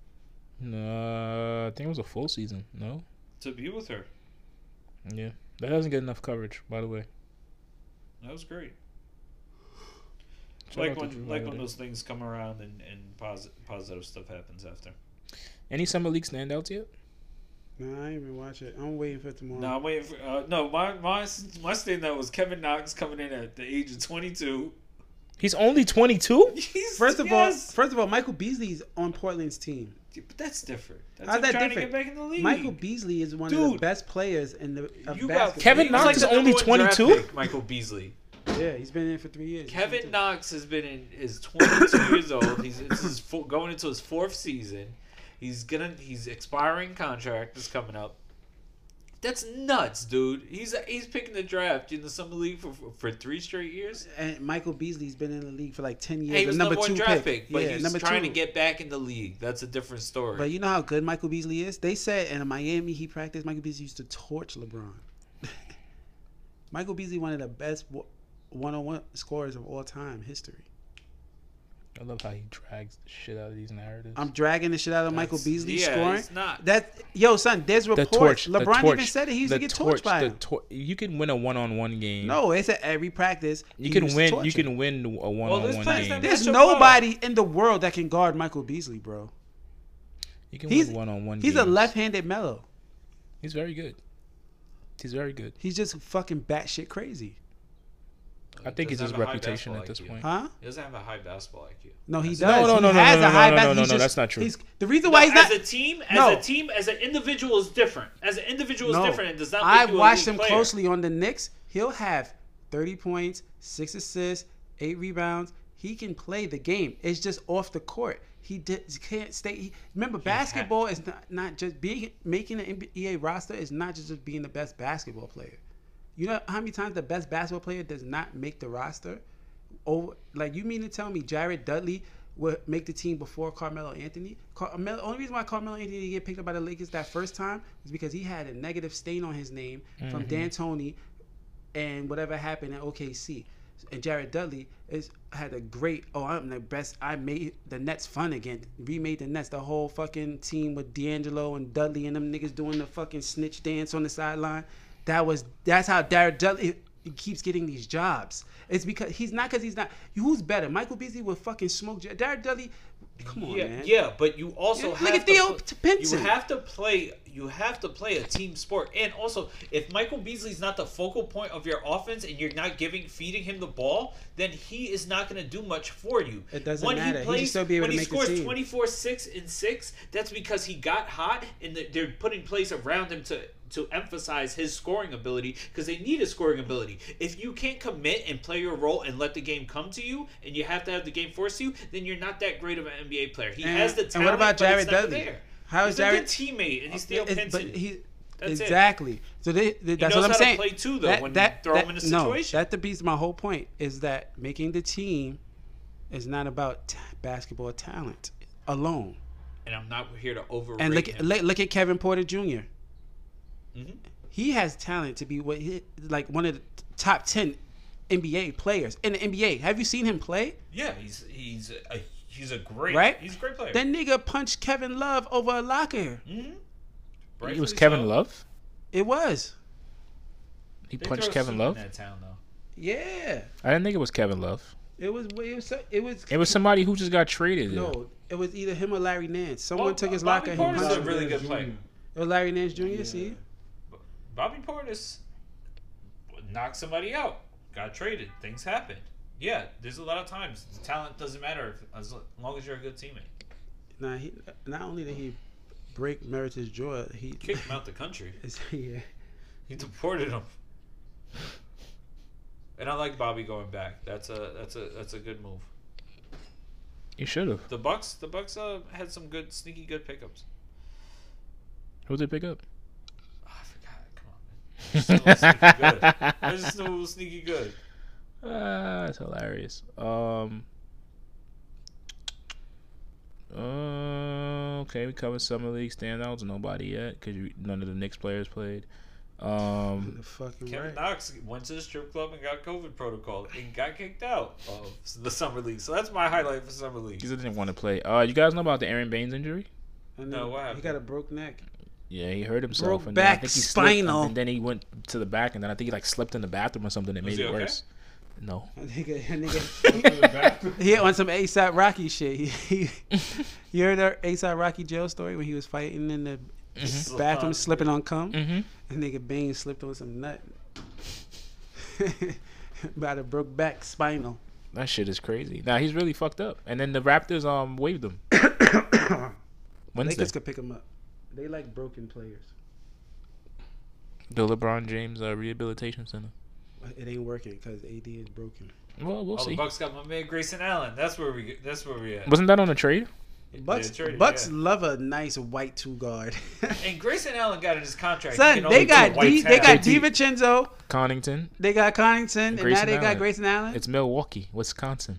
I think it was a full season. No, to be with her. yeah, that doesn't get enough coverage, by the way. That was great. Shout out to When Drew when Holiday. those things come around and positive stuff happens after. Any summer league standouts yet? No, I ain't even watch it. I'm waiting for tomorrow. No, I'm waiting for. My standout was Kevin Knox coming in at the age of 22. He's only 22. First of all, Michael Beasley's on Portland's team. but that's different. That's How's him that trying different? to get back in the league. Michael Beasley is one of the Dude. best players in the of You got basketball. Kevin he was Knox is the only number one draft 22? pick, Michael Beasley. Yeah, he's been in for 3 years. Kevin Knox has been is 22 years old. Going into his fourth season. He's expiring contract is coming up. That's nuts, dude. He's picking the draft in the summer league for 3 straight years. And Michael Beasley's been in the league for like 10 years. And he was the number number 2 one draft pick. pick, but Yeah, he's number trying 2. to get back in the league. That's a different story. But you know how good Michael Beasley is? They said in Miami he practiced. Michael Beasley used to torch LeBron. Michael Beasley, one of the best one-on-one scorers of all time history. I love how he drags the shit out of these narratives. I'm dragging the shit out of Michael Beasley scoring. It's not. Son, there's the reports. torch. LeBron the torch, even said it. He used the to get torch, torched by the him. You can win a one-on-one game. No, it's at every practice. you he can used to win. torch You him. can win a there's one-on-one players game. that- There's Matchup nobody in the world that can guard Michael Beasley, bro. You can He's win one-on-one. He's games. a left-handed mellow. He's very good. He's very good. He's just fucking batshit crazy. I think it's his Doesn't have a high reputation at basketball this IQ. point. Huh? He doesn't have a high basketball IQ. No, he does. No, He no, has no, a high no, basketball. no, He's no, just- that's not true. He's the reason why he's not. As No. a team, as an individual is different. As an individual No. is different. It does not make I've you a watched elite him player. closely on the Knicks. He'll have 30 points, 6 assists, 8 rebounds. He can play the game. It's just off the court. He can't stay. Remember, basketball is not just making an NBA roster is not just being the best basketball player. You know how many times the best basketball player does not make the roster? Like, you mean to tell me Jared Dudley would make the team before Carmelo Anthony? Only reason why Carmelo Anthony didn't get picked up by the Lakers that first time was because he had a negative stain on his name from D'Antoni and whatever happened at OKC. And Jared Dudley had a great, I'm the best. I made the Nets fun again. Remade the Nets. The whole fucking team with D'Angelo and Dudley and them niggas doing the fucking snitch dance on the sideline. That's how Jared Dudley keeps getting these jobs. It's because he's not. Who's better, Michael Beasley with fucking smoke? Jared Dudley. Come on, man. Yeah, but you also Look have at Theo to Pinson. you have to play a team sport. And also, if Michael Beasley's not the focal point of your offense and you're not feeding him the ball, then he is not going to do much for you. It doesn't when matter. He He plays, should still be able when to he make the scores team. 24, 6, and 6, that's because he got hot and they're putting plays around him to emphasize his scoring ability because they need his scoring ability. If you can't commit and play your role and let the game come to you and you have to have the game force you, then you're not that great of an NBA player. He has the talent, and what about but Jared it's never Dudley? there. How is He's Jared? a good teammate, and he's Theo Pinson. That's it. Exactly. So that's knows what I'm how to saying. play too, though, when you throw him in a situation. No, that defeats my whole point. Is that making the team is not about basketball talent alone. And I'm not here to overrate And him. look at Kevin Porter Jr. Mhm. He has talent to be like one of the top 10 NBA players in the NBA. Have you seen him play? Yeah, he's a great He's a great player. That nigga punched Kevin Love over a locker. Mhm. It was Rightfully Kevin so. Love. It was. He They punched throw Kevin soup in Love. that town, though. Yeah. I didn't think it was Kevin Love. It was. It was somebody who just got traded. No, it was either him or Larry Nance. Someone took his Bobby locker. And he Portis is a punched him. really good player. It was Larry Nance Jr. See, Bobby Portis knocked somebody out, got traded. Things happen. Yeah, there's a lot of times the talent doesn't matter as long as you're a good teammate. nah, he not only did he break Meredith's jaw, he Kicked him out the country. yeah. He deported him. And I like Bobby going back. That's a good move. You should have. The Bucks had some sneaky good pickups. Who did they pick up? Oh, I forgot. Come on, man. They're still sneaky good. They're still sneaky good. That's hilarious. Okay, we covered summer league standouts. Nobody yet because none of the Knicks players played. The fucking Kevin right. Knox went to the strip club and got COVID protocol and got kicked out of the summer league. So that's my highlight for summer league. He didn't want to play. You guys know about the Aaron Baines injury? And No, then what he happened? got a broke neck. Yeah, he hurt himself. Broke and then I back, think he slipped, spinal. and then he went to the back, and then I think he like slept in the bathroom or something. That Was made he it okay? worse. No. A nigga, he on some ASAP Rocky shit. You heard that ASAP Rocky jail story when he was fighting in the bathroom, slipping on cum? Mm-hmm. And nigga Bane slipped on some nut. About a broke back, spinal. That shit is crazy. Nah, he's really fucked up. And then the Raptors waived him. Wednesday. Lakers could pick him up. They like broken players. The LeBron James Rehabilitation Center. It ain't working because AD is broken. Well, we'll Oh, the see. Bucks got my man Grayson Allen. That's where we at. Wasn't that on a trade? Bucks, They traded, Bucks yeah. love a nice white two guard. And Grayson Allen got in his contract. he Son, can they only got do white they got tab. DiVincenzo, Connington. they got Connington, and now Grayson they got Allen. Grayson Allen. It's Milwaukee, Wisconsin.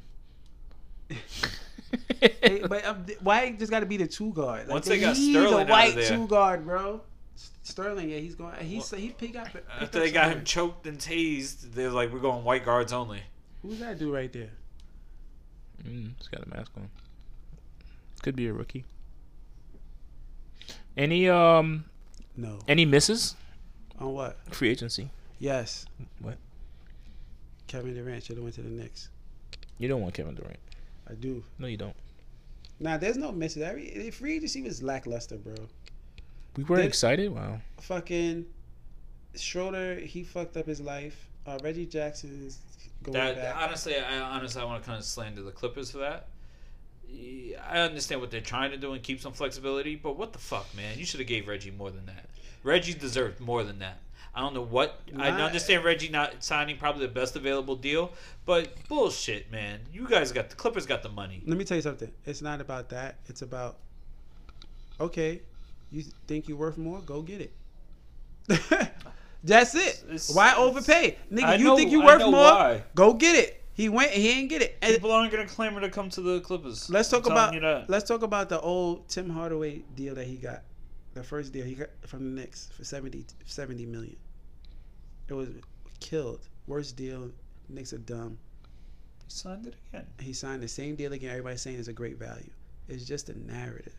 But why it just got to be the two guard? Once they got need Sterling a out of white there. two guard, bro. Sterling, yeah, he's going. He got. After they got him choked and tased, they're like, we're going white guards only. Who's that dude right there? He's got a mask on. Could be a rookie. Any No. misses? On what? Free agency. Yes. What? Kevin Durant should have went to the Knicks. You don't want Kevin Durant. I do. No, you don't. Nah, there's no misses. The free agency was lackluster, bro. We weren't Did- excited. Wow. Fucking Schroeder, he fucked up his life. Reggie Jackson's going back. Honestly, I want to kind of slander the Clippers for that. I understand what they're trying to do and keep some flexibility, but what the fuck, man? You should have gave Reggie more than that. Reggie deserved more than that. I don't know what. I understand Reggie not signing probably the best available deal, but bullshit, man. You guys got the Clippers got the money. Let me tell you something. It's not about that. It's about, okay, you think you're worth more? Go get it. That's it. Why overpay? Nigga, you think you worth more? Why. Go get it. He went. He ain't get it. And People aren't gonna clamor to come to the Clippers. let's talk I'm telling you about that. let's talk about the old Tim Hardaway deal that he got. The first deal he got from the Knicks for 70 million. It was killed. Worst deal. Knicks are dumb. He signed it again. He signed the same deal again. Everybody's saying it's a great value. It's just a narrative.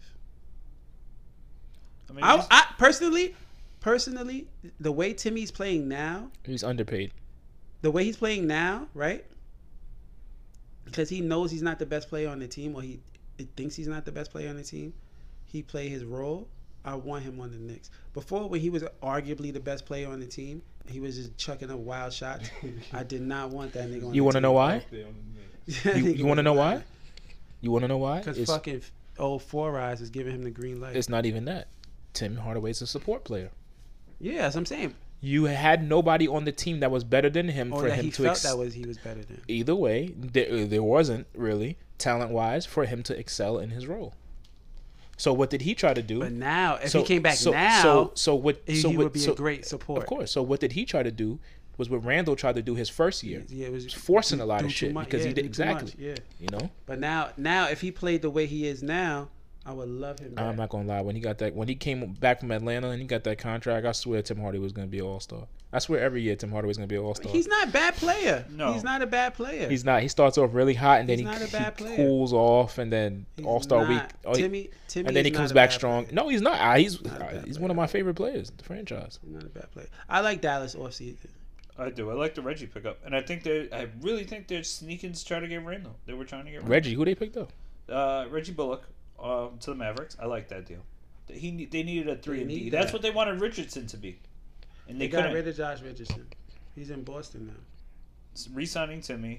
I mean, I personally, the way Timmy's playing now, He's underpaid. the way he's playing now, right? Because he knows he's not the best player on the team, or he thinks he's not the best player on the team. He play his role. I want him on the Knicks. Before, when he was arguably the best player on the team, he was just chucking up wild shots. I did not want that nigga on You want to know why? You, You want to know why? You want to know why? Because It's, fucking old Four Eyes is giving him the green light. it's not even that. Tim Hardaway's a support player. Yeah, that's what I'm saying. You had nobody on the team that was better than him Or for that him he to felt that he was better than. either way, there wasn't really talent-wise for him to excel in his role. So what did he try to do? But now, if he came back now, he would be a great support. Of course. So what did he try to do? Was what Randall tried to do his first year. Yeah, it was Forcing a lot do of too shit much. because Yeah, he do did too much. exactly. Yeah. You know. But now, if he played the way he is now, I would love him back. I'm not gonna lie. When he came back from Atlanta and he got that contract, I swear Tim Hardaway was gonna be an all-star. I swear every year Tim Hardaway's gonna be an all-star. He's not a bad player. No. He's not a bad player. He's not. He starts off really hot and then He's not a bad player. cools off and then He's All-Star week. not. Oh, Timmy and then he is comes not a back bad strong. player. No, he's not. He's Not a bad one player. of my favorite players, in the franchise. He's not a bad player. I like Dallas offseason. I do. I like the Reggie pickup, and I really think they're sneaking to try to get Randall. They were trying to get Reggie, who they picked up? Reggie Bullock to the Mavericks. I like that deal. They needed a 3 and D. need That's that. what they wanted Richardson to be, and They they got couldn't. rid of Josh Richardson. He's in Boston now. Re-signing Timmy.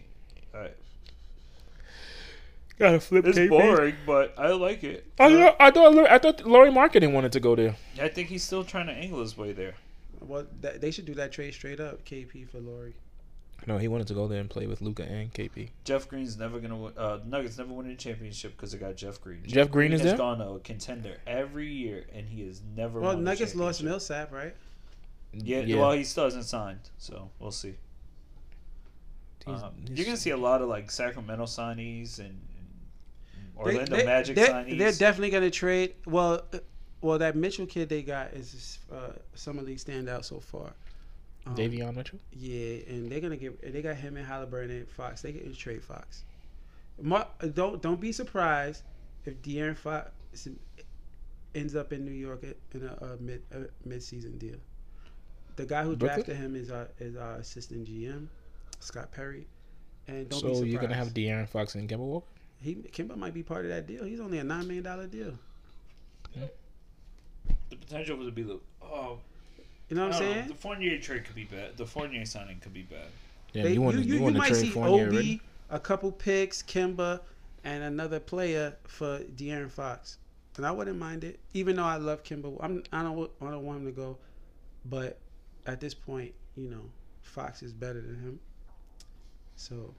Gotta flip It's boring, but I like it. I thought Laurie Marketing wanted to go there. I think he's still trying to angle his way there. Well, they should do that trade straight up. KP for Laurie. No, he wanted to go there and play with Luka and KP. Jeff Green's never gonna win. Nuggets never win a championship because they got Jeff Green. Jeff Green is has there? gone to a contender every year, and he has never. Well, won a Nuggets lost championship. Millsap, right? Yeah, well, he still hasn't signed, so we'll see. He's- You're gonna see a lot of like Sacramento signees and Orlando They- Magic they're, signees. They're definitely going to trade. Well, Well, that Mitchell kid they got is summer league standout so far. Davion Mitchell. Yeah, and they got him and Halliburton and Fox. They can trade Fox. Don't be surprised if De'Aaron Fox ends up in New York in a mid-season deal. The guy who Brooklyn? drafted him is our assistant GM, Scott Perry. And don't be So surprised. you're gonna have De'Aaron Fox and Kemba Walker? Kemba might be part of that deal. He's only a $9 million deal. The potential would be the. You know what I'm I don't saying? know. The Fournier trade could be bad. The Fournier signing could be bad. Yeah, you want to might trade see Fournier Obi, already? a couple picks, Kemba, and another player for De'Aaron Fox, and I wouldn't mind it. Even though I love Kemba, I don't want him to go, but at this point, Fox is better than him. So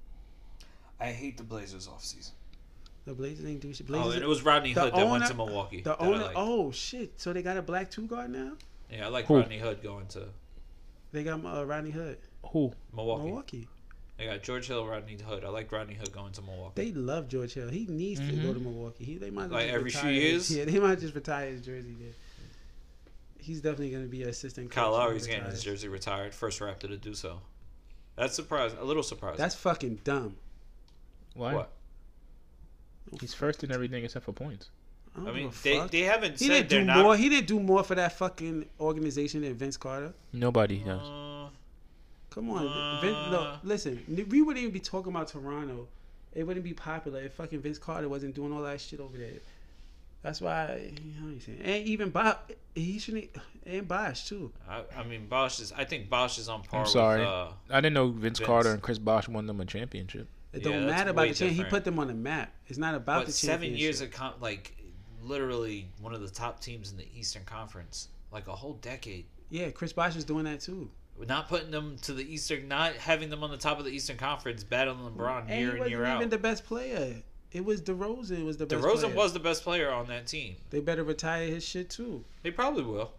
I hate the Blazers offseason. the Blazers ain't do shit. Oh, Blazers, and it was Rodney the Hood that went owner- to Milwaukee. the that I owner. liked. Oh shit! So they got a black two guard now. Yeah, I like Who? Rodney Hood going to They got Rodney Hood, Who? Milwaukee. They got George Hill, Rodney Hood. I like Rodney Hood going to Milwaukee. They love George Hill. He needs to go to Milwaukee. They might Like just every few retire years? Yeah, they might just retire his jersey there. He's definitely going to be an assistant coach. Kyle when he Lowry's getting his retires. jersey retired. First Raptor to do so. That's surprising. A little surprising. That's fucking dumb. Why? what? He's first in everything except for points. don't I mean, give a they, fuck. they haven't He said didn't they're do not. more. He didn't do more for that fucking organization than Vince Carter. Nobody does. Come on, no, listen. We wouldn't even be talking about Toronto. It wouldn't be popular if fucking Vince Carter wasn't doing all that shit over there. That's why, you saying? And even Bob, he shouldn't. And Bosh too. I mean, Bosch is. I think Bosch is on par. I'm sorry. With, I didn't know Vince Vince. Carter and Chris Bosh won them a championship. It Yeah, don't that's matter about way the championship. He different. put them on the map. It's not about but the 7 years championship. of literally one of the top teams in the Eastern Conference. Like a whole decade. Yeah, Chris Bosh is doing that too. Not putting them to the Eastern, not having them on the top of the Eastern Conference, battling LeBron And year he in wasn't year out. even the best player. It was DeRozan was the best DeRozan player. was the best player on that team. They better retire his shit too. They probably will.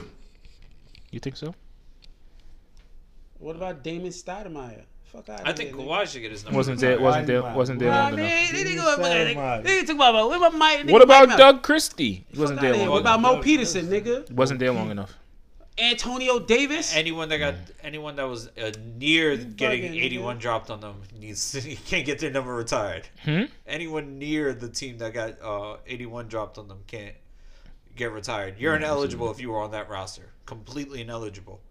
You think so? What about Damon Stoudemire? Fuck out I think Kawhi should get his number. Wasn't there long enough. They didn't talk about what about Mike? What about Doug Christie? He wasn't there What long about enough. Mo Peterson, nigga? Wasn't there long enough. Antonio Davis? Anyone that was near getting bugging, 81 nigga. dropped on them can't get their number retired. Anyone near the team that got 81 dropped on them can't get retired. You're ineligible if you were on that roster. Completely ineligible.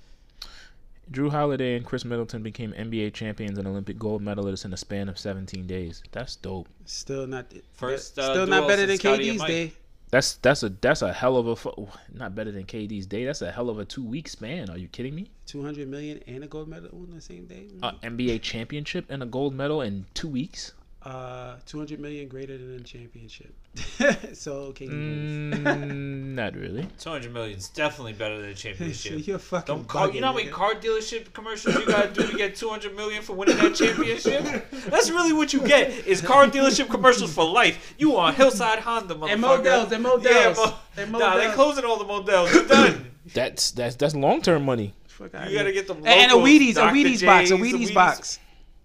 Drew Holiday and Chris Middleton became NBA champions and Olympic gold medalists in a span of 17 days. That's dope. Still not. First, still duo not better than since Scottie and KD's Mike. day. That's a hell of a not better than KD's day. That's a hell of a 2-week span. Are you kidding me? 200 million and a gold medal on the same day. NBA championship and a gold medal in 2 weeks. 200 million greater than a championship. So KD wins. Not really. 200 million is definitely better than a So championship. you're fucking. Don't call, you know how many bugging, nigga. car dealership commercials you gotta do to get 200 million for winning that championship? That's really what you get is car dealership commercials for life. You on Hillside Honda, motherfucker. And Models, and Models. Yeah, And nah, they Models. closing all the Models. You're done. That's long term money. Fuck outta You gotta here. get the And a locals, Wheaties, Dr. box, a J's, Wheaties the box.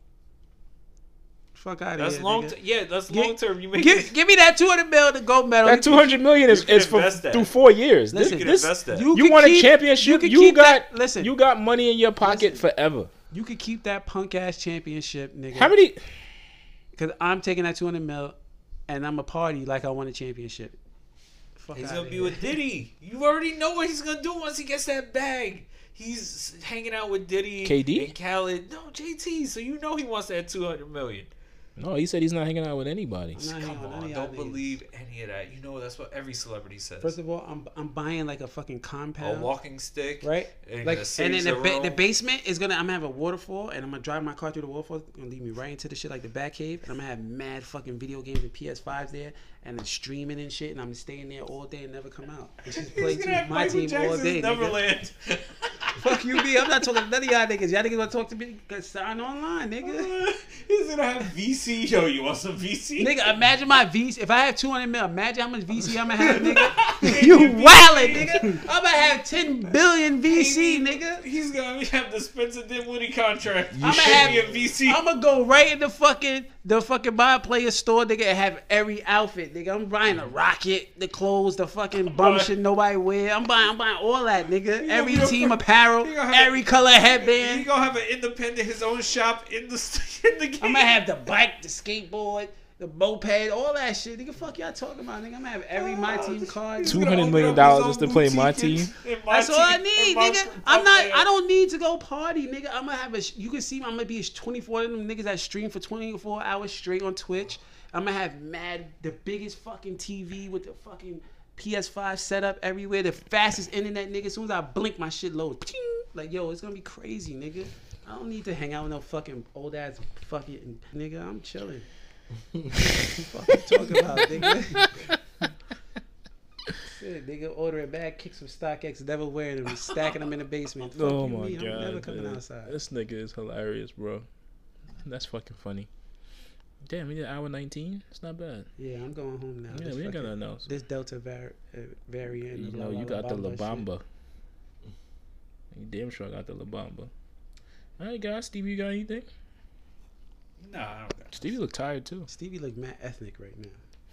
Fuck out of That's here. long. nigga. Yeah, that's long term. You make Give me that 200 mil to gold medal. That 200 million is can for invest that. through 4 years. Listen, you can This- invest that. you can won a keep- championship. can You keep got that- listen. You got money in your pocket Listen. forever. You could keep that punk ass championship, nigga. How many? Because I'm taking that 200 mil, and I'm a party like I won a championship. Fuck He's outta gonna be here. with Diddy. You already know what he's gonna do once he gets that bag. He's hanging out with Diddy, KD? and Khaled. No, JT. So you know he wants that 200 million. No, he said he's not hanging out with anybody. I'm not hanging Come with none on, of y'all don't niggas. believe any of that. You know that's what every celebrity says. First of all, I'm buying like a fucking A compound. walking stick, Right, And like, gonna and sage then the room. the basement is gonna. I'm gonna have a waterfall, and I'm gonna drive my car through the waterfall. It's gonna lead me right into the shit like the Batcave, and I'm gonna have mad fucking video games and PS5s there, and then streaming and shit, and I'm gonna stay in there all day and never come out. And just play He's gonna have my Michael team all Jackson's day. Nigga. Neverland. Fuck you, B. I'm not talking to none of y'all niggas. Y'all niggas wanna talk to me? Sign online, nigga. He's gonna have VC. Yo, you want some VC? Nigga, imagine my VC. If I have 200 mil, imagine how much VC I'm gonna have, nigga. You wildin', nigga. I'm gonna have 10 billion VC, nigga. He's gonna have the Spencer Dinwiddie contract. I'm gonna Should be have a VC. I'm gonna go right in the fucking the fucking buy player store, nigga, have every outfit, nigga. I'm buying the rocket, the clothes, the fucking bum shit nobody wear. I'm buying all that, nigga. Every team apparel, every color He headband. gonna have an independent, his own shop in the game. I'm gonna have the bike, the skateboard, the moped, all that shit. Nigga, fuck y'all talking about, nigga. I'm gonna have every my team card. $200 million just to play my team. That's all I need, nigga. I don't need to go party, nigga. I'm gonna have you can see me, I'm gonna be 24 of them niggas that stream for 24 hours straight on Twitch. I'm gonna have the biggest fucking TV with the fucking PS5 setup everywhere, the fastest internet, nigga. As soon as I blink, my shit loads. Ping! Like, yo, it's gonna be crazy, nigga. I don't need to hang out with no fucking old ass fucking nigga. I'm chilling. What the fuck you talking about, nigga? Shit, nigga, ordering bag kicks from StockX, never wearing them, stacking them in the basement. Fuck Oh you, my me. god, I'm never coming dude. outside. This nigga is hilarious, bro. That's fucking funny. Damn, we did hour 19. It's not bad. Yeah, I'm going home now. Yeah, This we ain't got fucking- nothing else. This Delta variant. You of know, La you got the La shit. Bamba. You damn sure got the La Bamba. All right, guys. Stevie, you got anything? Nah, I don't got Stevie look tired too. Stevie look mad ethnic right now.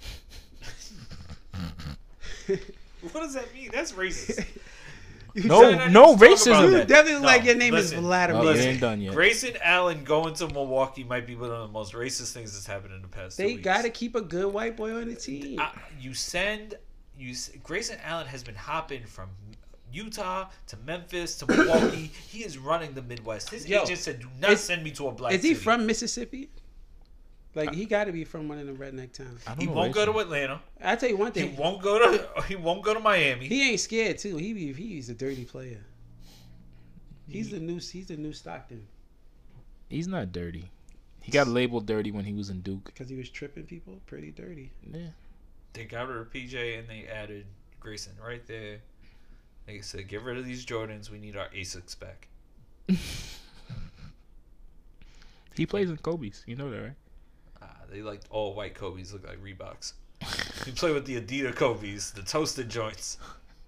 What does that mean? That's racist. No I no need to talk about racism. that. Definitely No, like your name listen. is Vladimir. Oh, you Listen. ain't done yet. Grayson Allen going to Milwaukee might be one of the most racist things that's happened in the past 2 They weeks. gotta keep a good white boy on the team. Grayson Allen has been hopping from Utah to Memphis to Milwaukee. He is running the Midwest. His Yo, agent said, "Do not is- send me to a black Is he city." from Mississippi? Like he got to be from one of them redneck towns. I don't He know won't go racism. to Atlanta. I tell you one He thing. won't go to Miami. He ain't scared too. He's a dirty player. He's the new Stockton He's not dirty. He got labeled dirty when he was in Duke. because he was tripping people. Pretty dirty. Yeah. They got rid of PJ and they added Grayson right there. They said, "Get rid of these Jordans. We need our Asics back." He plays in Kobe's. You know that, right? They liked all white Kobe's look like Reeboks. He played with the Adidas Kobe's, the toasted joints.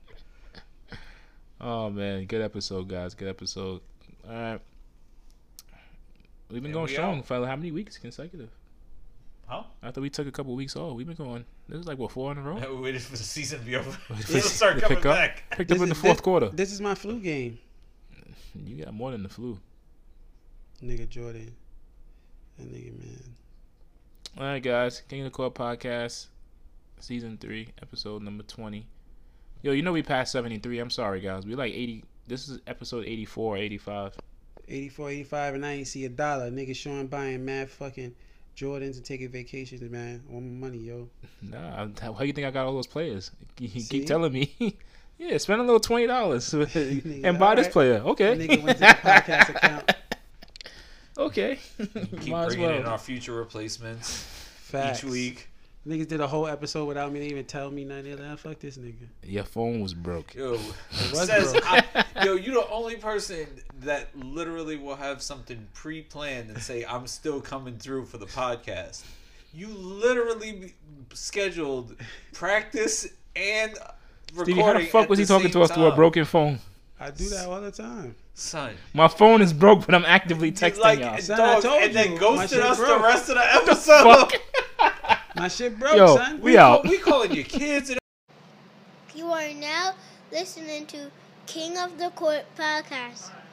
Oh man, good episode, guys. Good episode. All right. We've been And going we strong, out. fella. How many weeks consecutive? Huh? After we took a couple weeks off, we've been going. This is like what, 4 in a row? We waited for the season to be over. Waited It'll for start to coming pick up. back. Picked up in the fourth quarter. This is my flu game, You got more than the flu. nigga Jordan. That nigga man. All right, guys. King of the Court podcast, season 3, episode number 20. Yo, you know we passed 73. I'm sorry, guys. We like 80. This is episode 84, 85. 84, 85, and I ain't see $1. Nigga Sean buying mad fucking Jordans and taking vacations, man. I want my money, yo. Nah, how you think I got all those players? You See? keep telling me. Yeah, spend a little $20 and buy all this right. player. Okay. Nigga went to the podcast account. Okay. Keep Might as bringing in well. our future replacements Facts. each week. Niggas did a whole episode without me to even tell me nothing. They're like, fuck this nigga. Your phone was broke. Yo, was says, broke. you're the only person that literally will have something pre-planned and say, "I'm still coming through for the podcast." You literally scheduled practice and recording. Stevie, how the fuck at was he the talking same to us through a time. broken phone? I do that all the time. Son? My phone is broke, but I'm actively texting Like, y'all. Son, I dog, told and then you, my ghosted shit us the broke. rest of the episode. Fuck. My shit broke, Yo, son. we out. We calling your kids and You are now listening to King of the Court podcast.